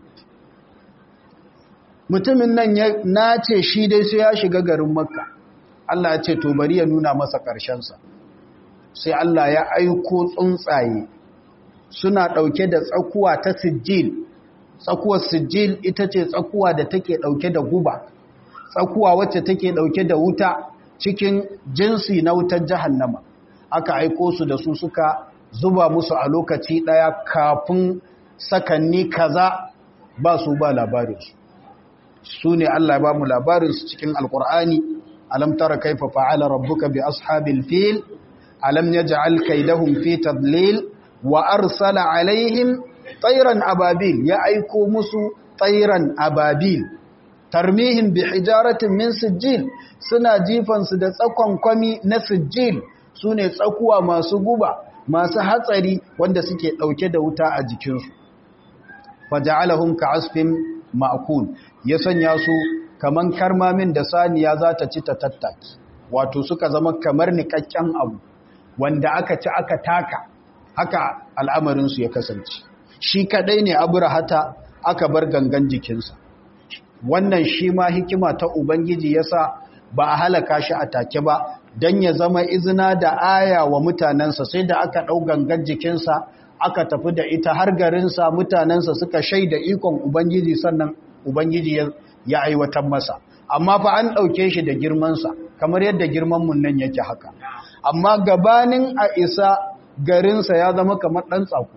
Speaker 1: Mutumin nan ya nace shi dai sai ya shiga garin Makka. Allah ya ce to bari ya nuna masa ƙarshensa. Sai Allah ya aiko tsuntsaye suna ɗauke da tsakuwa ta sijil. Tsakuwar sijil ita ce tsakuwa da take ɗauke da guba. Tsakuwa wacce take ɗauke da wuta cikin jinsi na wutar jahannama. Aka aiko su da su suka zuba musu a lokaci ɗaya kafin sakanni kaza ba su ba labarinsu. Su ne Allah ba mu labarinsu cikin Alƙur'ani. Alam tara kaifa fa'ala rabbuka bi ashabil fil alam yaj'al kaydahum fi tadlil wa arsala alaihim tayran ababil, ya aiko musu tayran ababil tarmihim bi hijaratin min sijil, suna jifansu da tsakon kwami na sijil, sune tsakuwa masu guba masu hatsari wanda suke dauke da wuta a jikinsu. Faja'alahum ka'asfin ma'kul, ya sanya su kaman karmamin da saniya za ta ci ta tattaki, wato suka zama kamar nikakken abu wanda aka ci aka taka. Haka al'amarinsu ya kasance. Shi kadai ne Abrahata aka bar gangan jikinsa. Wannan shi ma hikima ta Ubangiji yasa ba a halaka shi a take ba, don ya zama izina da aya wa mutanensa. Sai da aka ɗau gangan jikinsa aka tafi da ita har garinsa, mutanensa suka shaida ikon Ubangiji, sannan Ubangiji ya, ya aiwatar masa. Amma fa an ɗauke shi da girmansa, kamar yadda girmanmu nan yake haka. Amma gabanin a isa garinsa ya zama kamar ɗan tsako.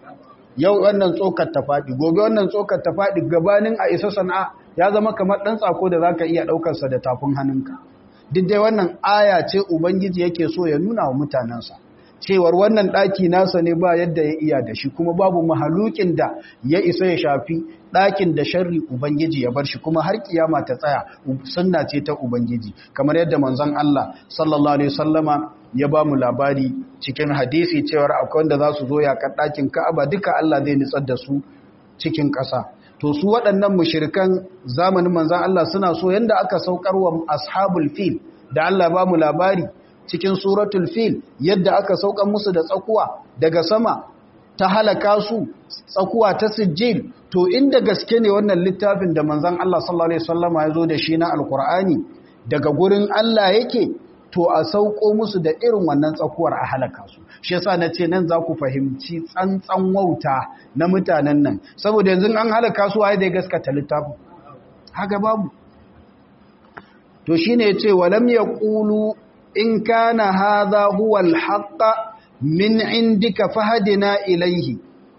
Speaker 1: Yau wannan tsokar ta faɗi, gobe wannan tsokar ta faɗi, gabanin a isa Sana'a ya zama kamar ɗan tsako da za ka iya ɗaukarsa da tafin hannunka. Duk dai wannan aya ce Ubangiji yake so ya nuna wa mutanensa, cewar wannan ɗaki nasa ne ba yadda ya iya da shi, kuma babu mahalukin da ya isa ya shafi ɗakin da sharri Ubangiji ya bar shi, kuma har kiyama ta tsaya sunna ce ta Ubangiji, kamar yadda manzon Allah sallallahu alaihi wasallama ya ba mu labari cikin hadisi cewar akwai wanda za su zo yakan ɗakin Ka'aba, duka Allah zai nitsar da su cikin ƙasa. To su waɗannan mushrikan zamanin manzon Allah suna so yanda aka saukar wa ashabul fil da Allah ba mu labari cikin suratul fil, yadda aka saukar musu da tsakuwa daga sama ta halaka su, tsakuwa ta sijil. To inda gaske ne wannan littafin da manzon Allah sallallahu alaihi wasallama ya zo da shi na alkur'ani daga gurin Allah yake, to a sauko musu da irin wannan tsakuwar a halaka su. Shi yasa nace nan za ku fahimci tsantsan wauta na mutanen nan, saboda yanzu an halaka su waye da gaskata littafin, haka babu. To shine yace walam yaqulu in kana hadha huwa al-haqq min indika fahdina ilayhi.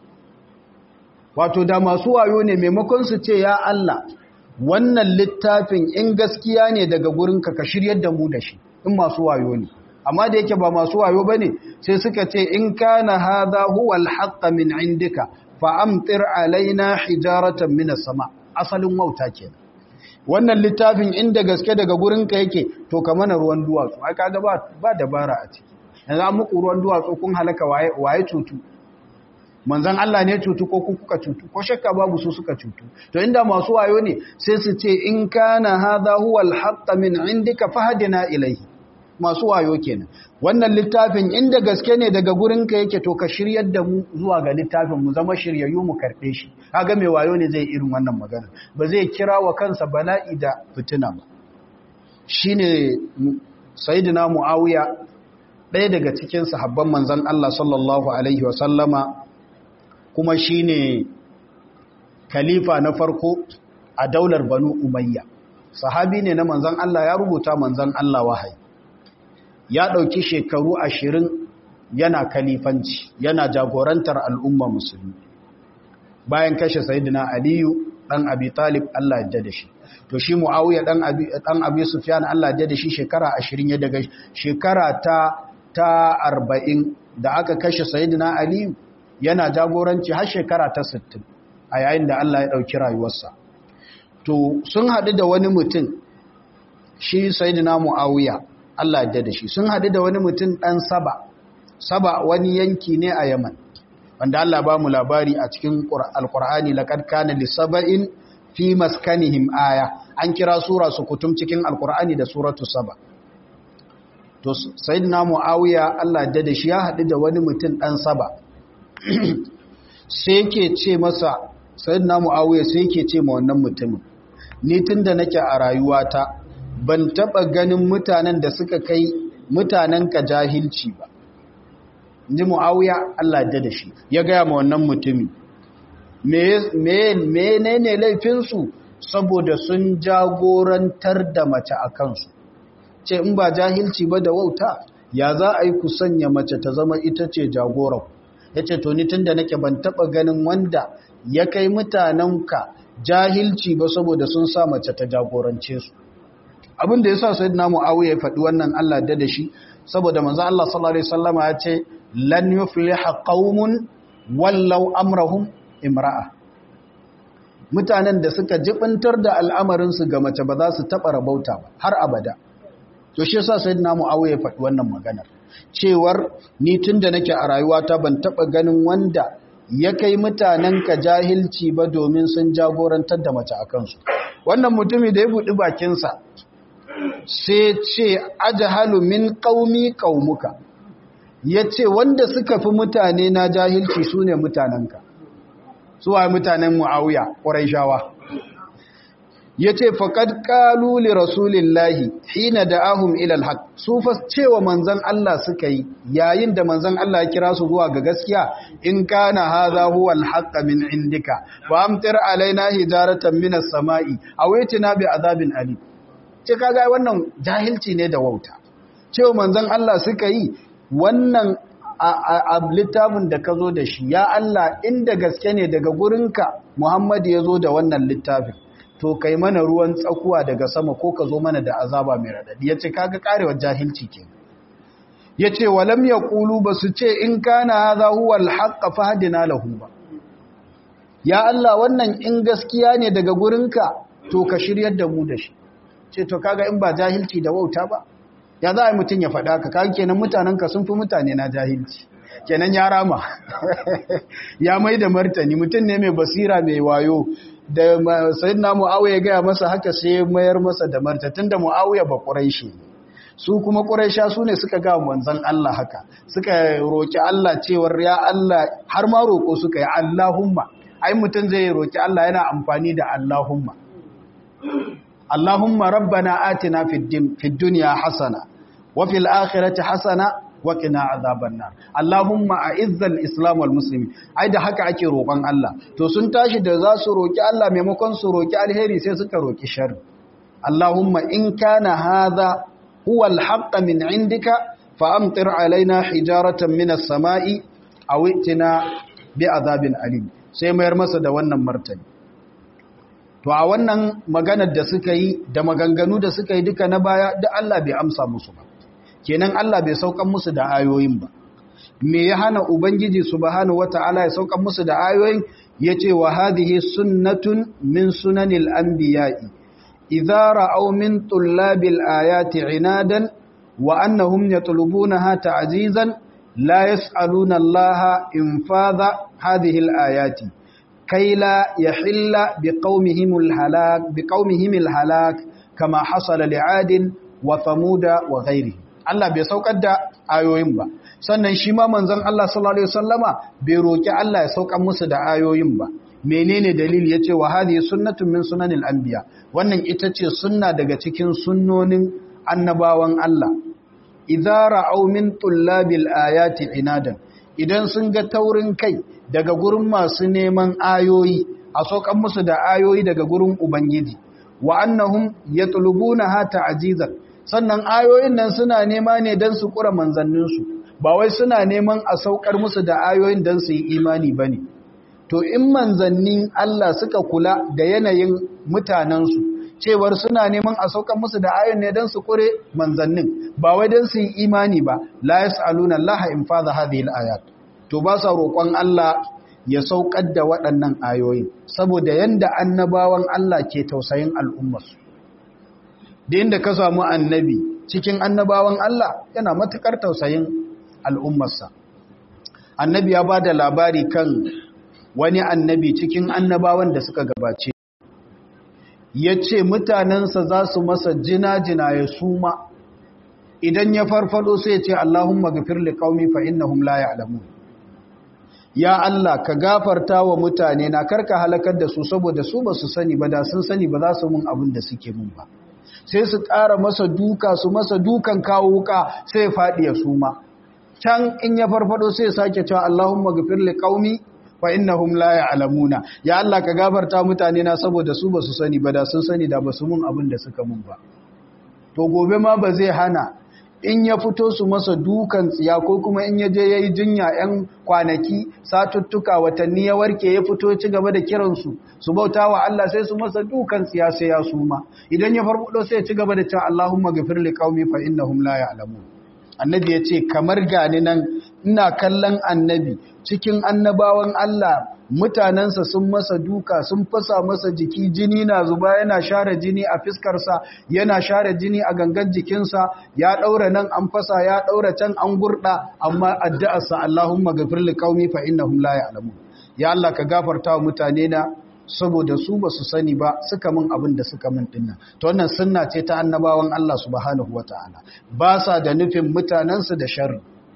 Speaker 1: Wato da masu wayo ne maimakon su ce ya Allah wannan littafin in gaskiya ne daga gurinka ka shiryar da mu da shi, in masu wayo ne. Amma da yake ba masu wayo bane, sai suka ce in kana hadha huwa al-haqq min indika fa amtir alaina hijaratan min as-sama. Asalin wauta kenan. Wannan littafin inda gaske daga gurinka yake, to ka mana ruwan duwatsu. Ai kaga ba ba dabara a ciki. Yanzu an muku ruwan duwatsu kun halaka waye waye cutu. Manzon Allah ne cutu ko ku kuka cutu? Ko shakka babu su suka cutu. To inda masu wayo ne sai su ce in kana hadha huwa al-haqq min indika fahdina ilayhi. Masu wayo kenan. Wannan littafin inda gaske ne daga gurinka yake, to ka shiryar da mu zuwa ga littafin mu zama shiryayyu mu karbe shi. Kaga mai wayo ne zai irin wannan magana, ba zai kira wa kansa bala'i da fitina ba. Shine sayyidina Muawiya, ɗaya daga cikin sahabban manzon Allah sallallahu alaihi wa sallama, kuma shine khalifa na farko a daular Banu Umayya. Sahabi ne na manzon Allah, ya rubuta manzon Allah wahayi. Ya ɗauki shekaru ashirin yana kalifanci, yana jagorantar al'umma musulmi. Bayan kashe Sayyidina Aliyu ɗan Abi Talib, Allah ya da shi. To shi Muawiya ɗan Abi, ɗan Abi Sufyan, Allah ya da shi shekara ashirin ya daga shekara ta, ta arba'in da aka kashe Sayyidina Aliyu, yana jagoranci har shekara ta sittin a yayin da Allah ya ɗauki rayuwarsa. To sun haɗu da wani mutum, shi Sayyidina Muawiya, Allah ya da shi, sun haɗu da wani mutum ɗan Saba. Saba wani yanki ne a Yaman, wanda Allah ba mu labari a cikin Alƙur'ani, laqad kana lisaba'in fi maskanihim aya. An kira sura su kutum cikin Alƙur'ani da suratu Saba. To sayyidina Muawiya, Allah ya da shi, ya haɗu da wani mutum ɗan Saba. sai yake ce masa sayyidina Muawiya sai yake ce ma wannan mutumin ni tunda nake a rayuwata ban taba ganin mutanen da suka kai mutanen ka jahilci ba inji Muawiya Allah ya da shi ya ga ma wannan mutumi me me menene laifin su saboda sun jagorantar da mace a kansu ce in ba jahilci ba da wauta ya za a yi ku sanya mace ta zama ita ce jagoran ya ce to ni tun da nake ban taɓa ganin wanda ya kai mutanenka jahilci ba saboda sun sa mace ta jagorance su abin da ya sa sayyidina Muawiya ya faɗi wannan Allah da da shi saboda manzo Allah sallallahu alaihi wasallama ya ce lan yufliha qaumun wallau amrahum imra'a mutanen da suka jibintar da al'amarinsu ga mace ba za su taɓa rabauta ba har abada to shi yasa sayyidina Muawiya ya faɗi wannan maganar cewar ni tunda nake a rayuwata ban taɓa ganin wanda ya kai mutanen ka jahilci ba domin sun jagorantar da mace a kansu wannan mutumi da ya buɗi bakinsa sai ce ajhalu min qaumi qaumuka yace wanda suka fi mutane na jahilci sune mutanenka suwa mutanen Muawiya Qurayshawa yace faqad qalu li rasulillahi hina da'ahum ila alhaq su fa cewa manzon Allah suka yi yayin da manzon Allah ya kira su zuwa ga gaskiya in kana hadha huwa alhaq min indika wa amtir alaina hijaratan minas sama'i aw yatina bi azabin ali ce kaga wannan jahilci ne da wauta cewa manzon Allah suka yi wannan a littafin da ka zo da shi ya Allah inda gaske ne daga gurinka Muhammad ya zo da wannan littafin to kai mana ruwan tsakuwa daga sama ko ka zo mana da azaba mai radadi yace kaga karewar jahilci ke yace walam yaqulu basu ce in kana hadha huwa alhaq fahdina lahu ba ya Allah wannan in gaskiya ne daga gurinka to ka shiryar da mu da shi ce to kaga in ba jahilci da wauta ba ya za a yi mutum ya faɗa ka kaga kenan mutanenka sun fi mutane na jahilci kenan ya rama ya mai da martani mutum ne mai basira mai wayo da sayyidina Muawiya ya gaya masa haka sai mayar masa da martani tunda Muawiya ba Quraishi su kuma Quraisha su ne suka ga manzon Allah haka suka roki Allah cewar ya Allah har ma roko suka yi Allahumma ai mutum zai roki Allah yana amfani da Allahumma Allahumma rabbana atina fid dunya hasana wa fil akhirati hasana wa qina azaban nar Allahumma a'izzal islam wal muslimin ai da haka ake roƙon Allah to sun tashi da za su roki Allah maimakon su roki alheri sai suka roki sharri Allahumma in kana hadha huwa al-haqq min indika fa amtir alaina hijaratan minas sama'i aw itina bi azabin alim sai mayar masa da wannan martani to a wannan maganar da suka yi da maganganu da suka yi duka na baya da Allah bai amsa musu ba kenan Allah bai saukan musu da ayoyin ba me ya hana ubangiji subhanahu wataala ya saukan musu da ayoyin yace wa hadhihi sunnatun min sunanil anbiya'i idza ra'aw min tullabil ayati inadan wa annahum yatlubunaha ta'zizan la yas'aluna allaha infadha hadhihi alayati كي لا يحل بقومهم الهلاك بقومهم الهلاك كما حصل لعاد وثمود وغيره Allah bai saukar da ayoyin ba sannan shi ma manzon Allah sallallahu alaihi wasallama bai roki Allah ya saukar musu da ayoyin ba menene dalili yace wa hadhihi sunnatun min sunanil anbiya wannan ita ce sunna daga cikin sunnonin annabawan Allah idza ra'aw min tullabil ayati inadan idan sun ga taurin kai daga gurin masu neman ayoyi a saukan musu da ayoyi daga gurin ubangiji wa annahum yatlubunaha ta'jizan sannan ayoyin nan suna nema ne dan su kura manzannin su ba wai suna neman a saukar musu da ayoyin dan su yi imani bane to in manzannin Allah suka kula da yanayin mutanen su cewar suna neman a saukar musu da ayoyin ne dan su kure manzannin ba wai dan su yi imani ba la yasaluna Allah in fadha hadhihi al-ayat to ba sa roƙon Allah ya saukar da waɗannan ayoyin saboda yanda annabawan Allah ke tausayin al'ummarsu da inda ka samu annabi cikin annabawan Allah yana matukar tausayin al'ummarsa annabi ya ba da labari kan wani annabi cikin annabawan da suka gabace ya ce mutanensa za su masa jina-jina ya suma idan ya farfado sai ya ce Allahumma gafir li qaumi fa innahum la ya'lamun ya Allah ka gafarta wa mutane na karka halakar da su saboda su ba su sani ba da sun sani ba za su mun abin da suke mun ba sai su ƙara masa duka su masa dukan kawo wuka sai ya faɗi ya suma can in ya farfado sai ya sake cewa Allahumma ghfir li qaumi fa innahum la ya'lamuna ya Allah ka gafarta mutane na saboda su ba su sani ba da sun sani da ba su mun abin da suka mun ba to gobe ma ba zai hana in ya fito su masa dukan tsiya ko kuma in ya je ya yi jinya 'yan kwanaki satuttuka watanni ya warke ya fito ci gaba da kiransu su bauta wa Allah sai su masa dukan tsiya sai ya suma idan ya farfado sai ya ci gaba da cewa Allahumma ghfir li qaumi fa innahum la ya'lamun annabi ya ce kamar gani nan ina kallon annabi cikin annabawan Allah mutanensa sun masa duka sun fasa masa jiki jini na zuba yana share jini a fiskarsa yana share jini a gangan jikinsa ya daura nan an fasa ya daura can an gurda amma addu'arsa Allahumma ghfir li qaumi fa innahum la ya'lamun ya Allah ka gafarta wa mutane na saboda su ba su sani ba suka min abin da suka min dinnan to wannan sunna ce ta annabawan Allah subhanahu wataala ba sa da nufin mutanensu da sharri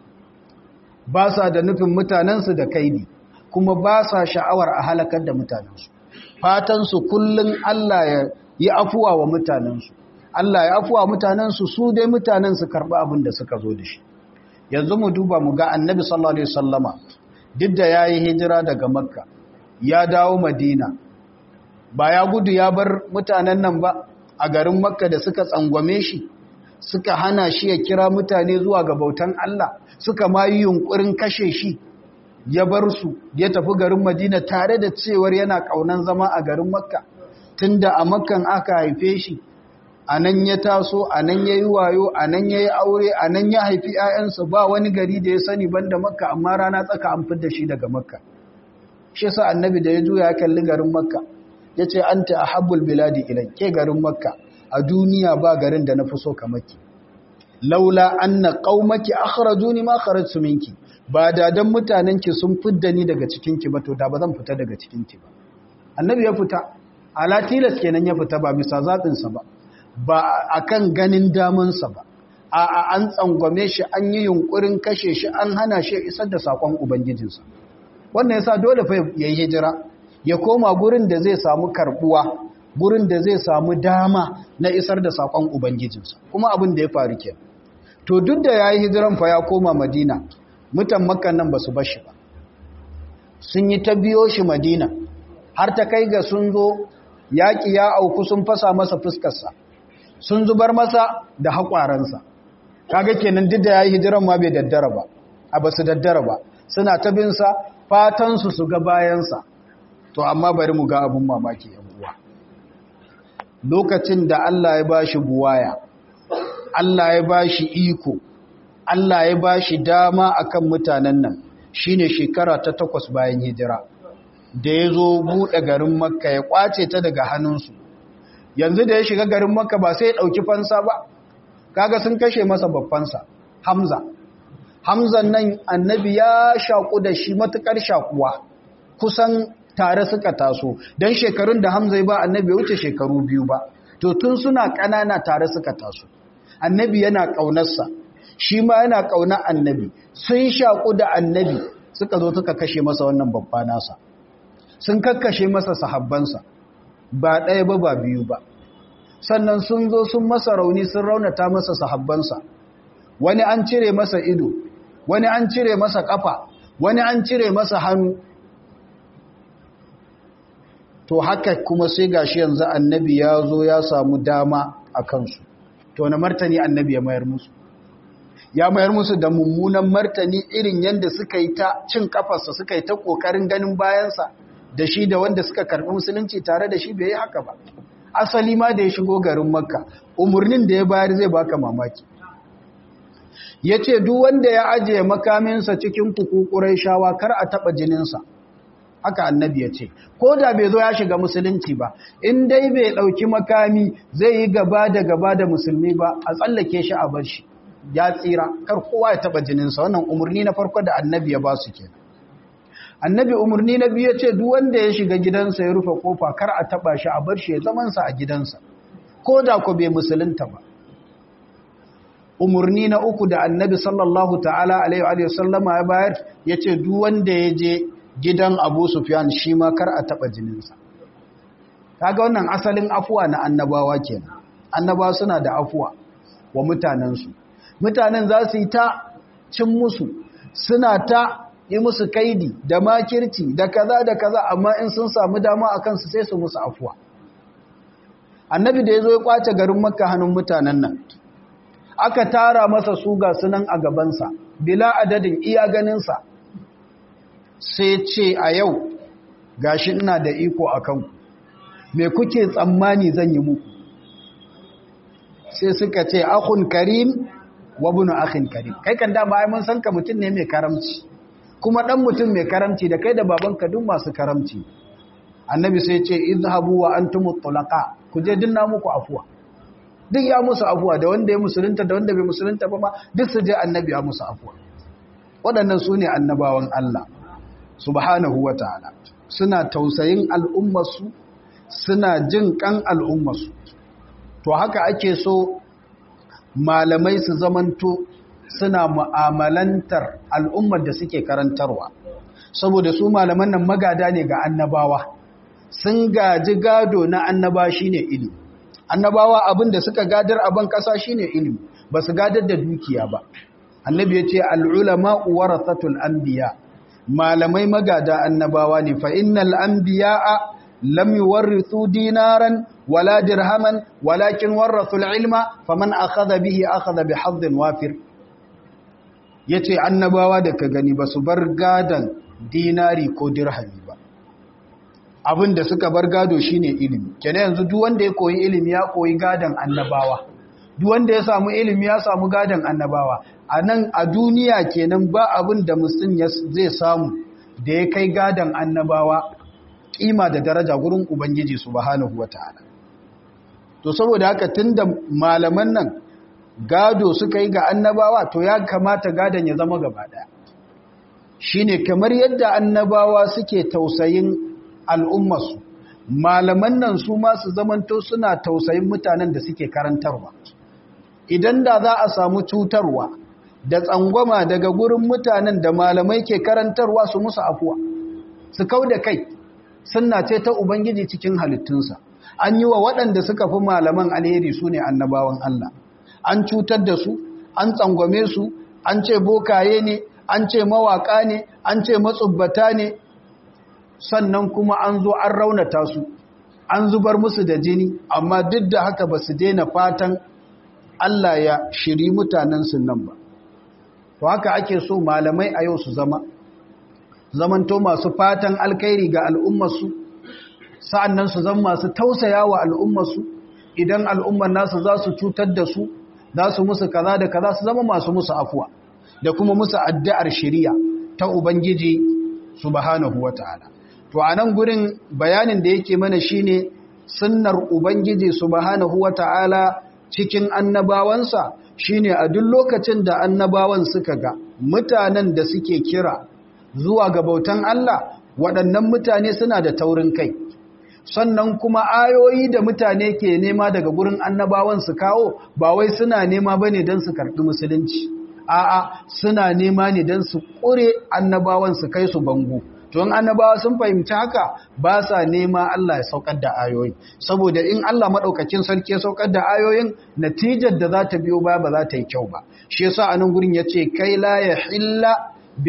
Speaker 1: ba sa da nufin mutanensu da kaidi kuma ba sa sha'awar a halakar da mutanensu fatansu kullum Allah ya yi afuwa wa mutanensu Allah ya afuwa mutanensu su dai mutanensu karɓi abin da suka zo da shi yanzu mu duba mu ga annabi sallallahu alaihi wasallama duk da yayi hijira daga makka ya dawo madina ba ya gudu ya bar mutanen nan ba a garin makka da suka tsangwame shi suka hana shi ya kira mutane zuwa ga bautan Allah suka ma yi yunkurin kashe shi ya bar su ya tafi garin Madina tare da cewar yana kaunan zama a garin Makka tunda a Makkan aka haife shi anan ya taso anan yayi wayo anan yayi aure anan ya haifi ƴaƴansa ba wani gari da ya sani banda Makka amma rana tsaka an fitar da shi daga Makka shi yasa annabi da ya juya ya kalli garin Makka yace anta ahabbul biladi ilai ke garin Makka a duniya ba garin da nafi so kamar ki laula anna qaumaki akhrajuni ma kharajtu minki ba da dan mutanenki sun fidda ni daga cikinki ba to da ba zan fita daga cikinki ba annabi ya fita ala tilas kenan ya fita ba bisa zabin sa ba ba akan ganin daman sa ba a an tsangwame shi an yi yunkurin kashe shi an hana shi isar da sakon ubangijinsa wannan yasa dole fa yayi hijira ya koma gurin da zai samu karbuwa gurin da zai samu dama na isar da sakon ubangijinsa kuma abin da ya faru kenan to duk da yayi hijiran fa ya koma Madina mutan Makkan nan basu bar shi ba sun yi ta biyo shi Madina har ta kai ga sun zo yaki ya auku sun fasa masa fuskarsa sun zubar masa da haƙwaransa kaga kenan duk da yayi hijiran ma bai daddara ba a basu daddara ba suna ta bin sa fatan su su ga bayan sa to amma bari mu ga abun mamaki yan uwa lokacin da Allah ya bashi buwaya Allah ya bashi iko Allah ya bashi dama akan mutanen nan shine shekara ta takwas bayan hijira da yazo bude garin Makka ya kwace ta daga hannunsu yanzu da ya shiga garin Makka ba sai ya dauki fansa ba kaga sun kashe masa babbansa Hamza Hamzan nan annabi ya shaku da shi matukar shakuwa kusan tare suka taso dan shekarun da Hamza ya ba annabi ya wuce shekaru biyu ba to tun suna kanana tare suka taso annabi yana kaunarsa shi ma yana kauna annabi sun shaku da annabi suka zo suka kashe masa wannan babba nasa sun kakkashe masa sahabbansa ba ɗaya ba ba biyu ba sannan sun zo sun masa rauni sun raunata masa sahabbansa wani an cire masa ido wani an cire masa kafa wani an cire masa hannu to haka kuma sai gashi yanzu annabi ya zo ya samu dama a kansu to na martani annabi ya mayar musu ya mayar musu da mummunan martani irin yadda suka yi ta cin kafarsa suka yi ta kokarin ganin bayansa da shi da wanda suka karbi musulunci tare da shi bai yi haka ba asali ma da ya shigo garin Makka umurnin da ya bayar zai baka mamaki yace duk wanda ya ajiye makaminsa cikin kukukurai shawa kar a taba jininsa haka annabi ya ce ko da bai zo ya shiga musulunci ba in dai bai dauki makami zai yi gaba da gaba da musulmi ba a tsallake shi a bar shi ya tsira kar kowa ya taba jininsa wannan umurni na farko da annabi ya ba su kenan annabi umurni na biyu ya ce duk wanda ya shiga gidansa ya rufe kofa kar a taba shi a bar shi ya zaman sa a gidansa ko da ko bai musulunta ba umurni na uku da annabi sallallahu ta'ala alaihi wa sallama ya bayar yace duk wanda ya je gidan Abu Sufyan shi ma kar a taba jininsa. Kaga wannan asalin afuwa na annabawa kenan. Annabawa suna da afuwa wa mutanensu. Mutanen za su yi ta cin musu, suna ta yi musu kaidi da makirci da kaza da kaza, amma in sun samu dama a kansu sai su musu afuwa. Annabi da ya zo ya kwace garin Makka hannun mutanen nan, aka tara masa su ga sunan a gabansa, bila adadin iya ganinsa, sai ce a yau gashi ina da iko a kanku, me kuke tsammani zan yi muku? Sai suka ce akhun karim wa bunu akhin karim. Kai kan dama ai mun san ka mutum ne mai karamci, kuma dan mutum mai karamci da kai da babanka duk masu karamci. Annabi sai ce izhabu wa antumut tulaqa, ku je dinna muku afuwa. Duk ya musu afuwa, da wanda ya musulunta da wanda bai musulunta ba ma duk su je annabi ya musu afuwa. Waɗannan su ne annabawan Allah subhanahu wa ta'ala, suna tausayin al'ummarsu, suna jin kan al'ummarsu. To haka ake so malamai su zamanto suna mu'amalantar al'ummar da suke karantarwa, saboda su malaman nan magada ne ga annabawa, sun gaji gado na annaba shine ilimi. Annabawa abin da suka gadar a ban kasa shine ilimi, ba su gadar da dukiya ba. Annabi ya ce al'ulama warathatul anbiya, malamai magada annabawa ne. Fa innal anbiya'a lam yuwarrithu dinaran wala dirhaman walakin warathu ilma faman akhadha bihi akhadha bihadhin wafir. Yace annabawa da ka gani ba su bar gadan dinari ko dirhami ba, abin da suka bar gado shine ilimi. Kenan yanzu duk wanda ya koyi ilimi ya koyi gadan annabawa, duk wanda ya samu ilimi ya samu gadan annabawa. A nan a duniya kenan ba abin da mutum zai samu da ya kai gadan annabawa kima da daraja gurin Ubangiji subhanahu wataala. To saboda haka tunda malaman nan gado suka yi ga annabawa, to ya kamata gadan ya zama gaba daya. Shine kamar yadda annabawa suke tausayin al'ummarsu, malaman nan su ma su zamanto suna tausayin mutanen da suke karantarwa. Idan da za a samu cutarwa da tsangwama daga gurin mutanen da malamai ke karantarwa, su musu afuwa, su kau da kai, sunna ce ta Ubangiji cikin halittunsa. An yi wa waɗanda suka fi malaman alheri su ne annabawan Allah. An cutar da su, an tsangwame su, an ce bokaye ne, an ce mawaƙa ne, an ce matsubbata ne, sannan kuma an zo an raunata su, an zubar musu da jini, amma duk da haka ba su daina fatan Allah ya shiri mutanensu nan ba. To haka ake so malamai a yau su zama, zamanto masu fatan alkhairi ga al'ummarsu, sa'annan su zama masu tausaya wa al'ummarsu. Idan al'ummar nasu za su cutar da su, za su musu kaza da kaza, su zama masu musu afuwa, da kuma musu addu'ar shiriya ta Ubangiji subhanahu wata'ala. To a nan gurin bayanin da yake mana shine sunnar Ubangiji subhanahu wata'ala cikin annabawansa shine a duk lokacin da annabawan suka ga mutanen da suke kira zuwa ga bautan Allah, waɗannan mutane suna da taurin kai, sannan kuma ayoyi da mutane ke nema daga gurin annabawan su kawo ba wai suna nema bane don su karɓi musulunci, a'a suna nema ne don su ƙure annabawan su kai su bango. Don annabawa sun fahimci haka, ba sa nema Allah ya saukar da ayoyi, saboda in Allah maɗaukakin sarki ya saukar da ayoyin, natijar da za ta biyo baya ba za ta yi kyau ba. Shi yasa a nan gurin ya ce kai la ya hilla bi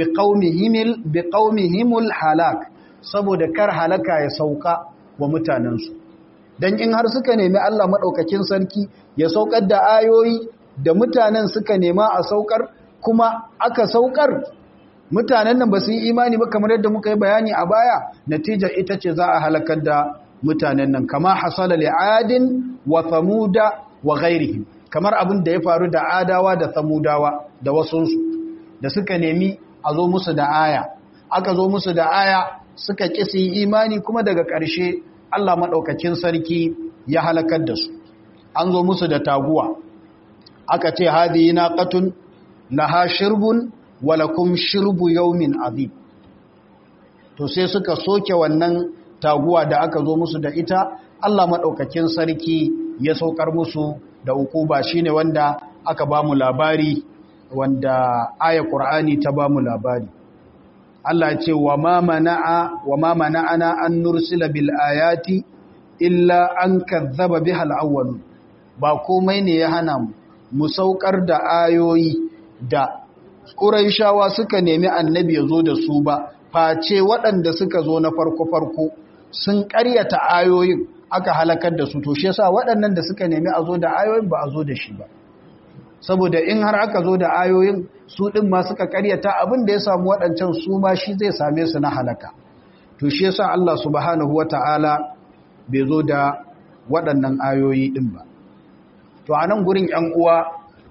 Speaker 1: qaumihimul halak, saboda kar halaka ya sauka wa mutanensu. Dan in har suka nemi Allah maɗaukakin sarki ya saukar da ayoyi da mutanen suka nema a saukar, kuma aka saukar, mutanen nan ba su yi imani ba kamar yadda muka yi bayani a baya, natijar ita ce za a halakar da mutanen nan, kama hasala li'adin wa thamuda wa ghairihim, kamar abin da ya faru da adawa da thamudawa da wasunsu da suka nemi a zo musu da aya, aka zo musu da aya suka ƙi su yi imani, kuma daga ƙarshe Allah maɗaukakin sarki ya halakar da su. An zo musu da taguwa, aka ce hadhihi naqatun laha shirbun walakum shirbu yawmin azim. To sai suka soke wannan taguwa da aka zo musu da ita, Allah madaukakin sarki ya saukar musu da ukuba, shine wanda aka ba mu labari wanda aya Qur'ani ta ba mu labari. Allah ya ce wa ma mana'a wa ma mana'ana an nursila bil ayati illa an kazzaba biha al-awwalun. Ba komai ne ya hana mu mu saukar da ayoyi da Qurayshawa suka nemi annabi ya zo da su ba, face waɗanda suka zo na farko-farko sun ƙaryata ayoyin aka halakar da su. To shi yasa waɗannan da suka nemi a zo da ayoyin ba a zo da shi ba. Saboda in har aka zo da ayoyin su ɗin ma suka ƙaryata, abin da ya samu waɗancan su ma shi zai same su na halaka. To shi yasa Allah subhanahu wata'ala bai zo da waɗannan ayoyi ɗin ba. To a nan gurin ‘yan uwa,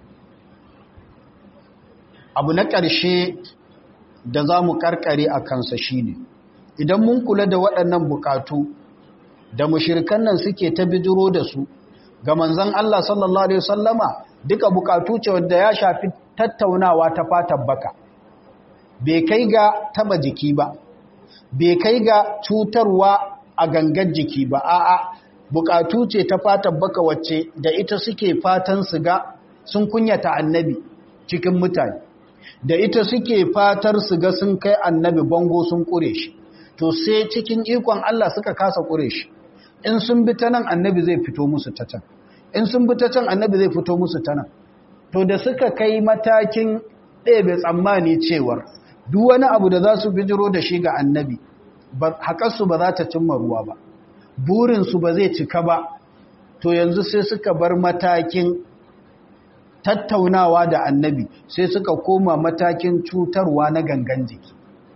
Speaker 1: abu na ƙarshe da za mu ƙarƙare a kansa shi ne, idan mun kula da waɗannan buƙatu da mushirikan nan suke ta bijiro da su ga manzon Allah sallallahu Alaihi wasallama, duka buƙatu ce wadda ya shafi tattaunawa ta fatan baka, bai kai ga taba jiki ba, bai kai ga cutarwa a gangan jiki ba, a'a buƙatu ce ta fatan baka wacce da ita suke fatan su ga sun kunyata annabi cikin mutane, da ita suke fatar su ga sun kai annabi bango sun kure shi. To sai cikin ikon Allah suka kasa kure shi. In sun bi ta nan annabi zai fito musu ta can, in sun bi ta can annabi zai fito musu ta nan. To da suka kai matakin ɗebe tsammani cewar duk wani abu da za su bijiro da shi ga annabi, haƙarsu ba za ta cimma ruwa ba, burinsu ba zai cika ba, to yanzu sai suka bar matakin tattaunawa da annabi, sai suka koma matakin cutarwa na gangan jiki.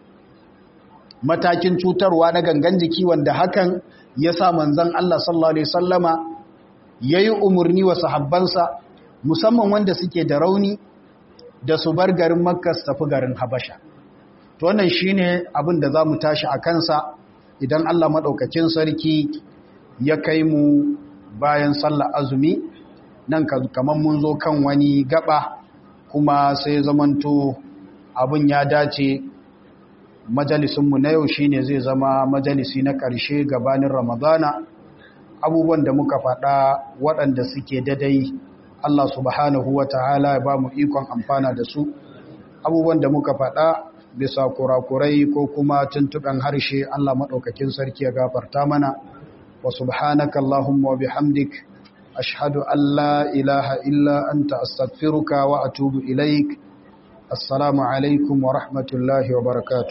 Speaker 1: Matakin cutarwa na gangan jiki wanda hakan ya sa manzon Allah sallallahu Alaihi wasallama ya yi umarni wa sahabbansa, musamman wanda suke da rauni, da su bar garin Makka su tafi garin Habasha. To wannan shine abin da za mu tashi a kansa idan Allah maɗaukakin sarki ya kai mu bayan sallar azumi. Nan kamar mun zo kan wani gaba, kuma sai zamanto abin ya dace majalisunmu na yau shine zai zama majalisi na ƙarshe gabanin Ramadana. Abubuwan da muka faɗa waɗanda suke dadai, Allah subhanahu wa ta'ala ya ba mu ikon amfana da su. Abubuwan da muka faɗa bisa kurakurai ko kuma tuntuɓen harshe, Allah maɗaukakin sarki ya gafarta mana. Wa subhanaka Allahumma wa bihamdik, ashhadu an la ilaha illa anta astaghfiruka wa atubu ilaik. Assalamu alaikum wa rahmatullahi wa barakatuh.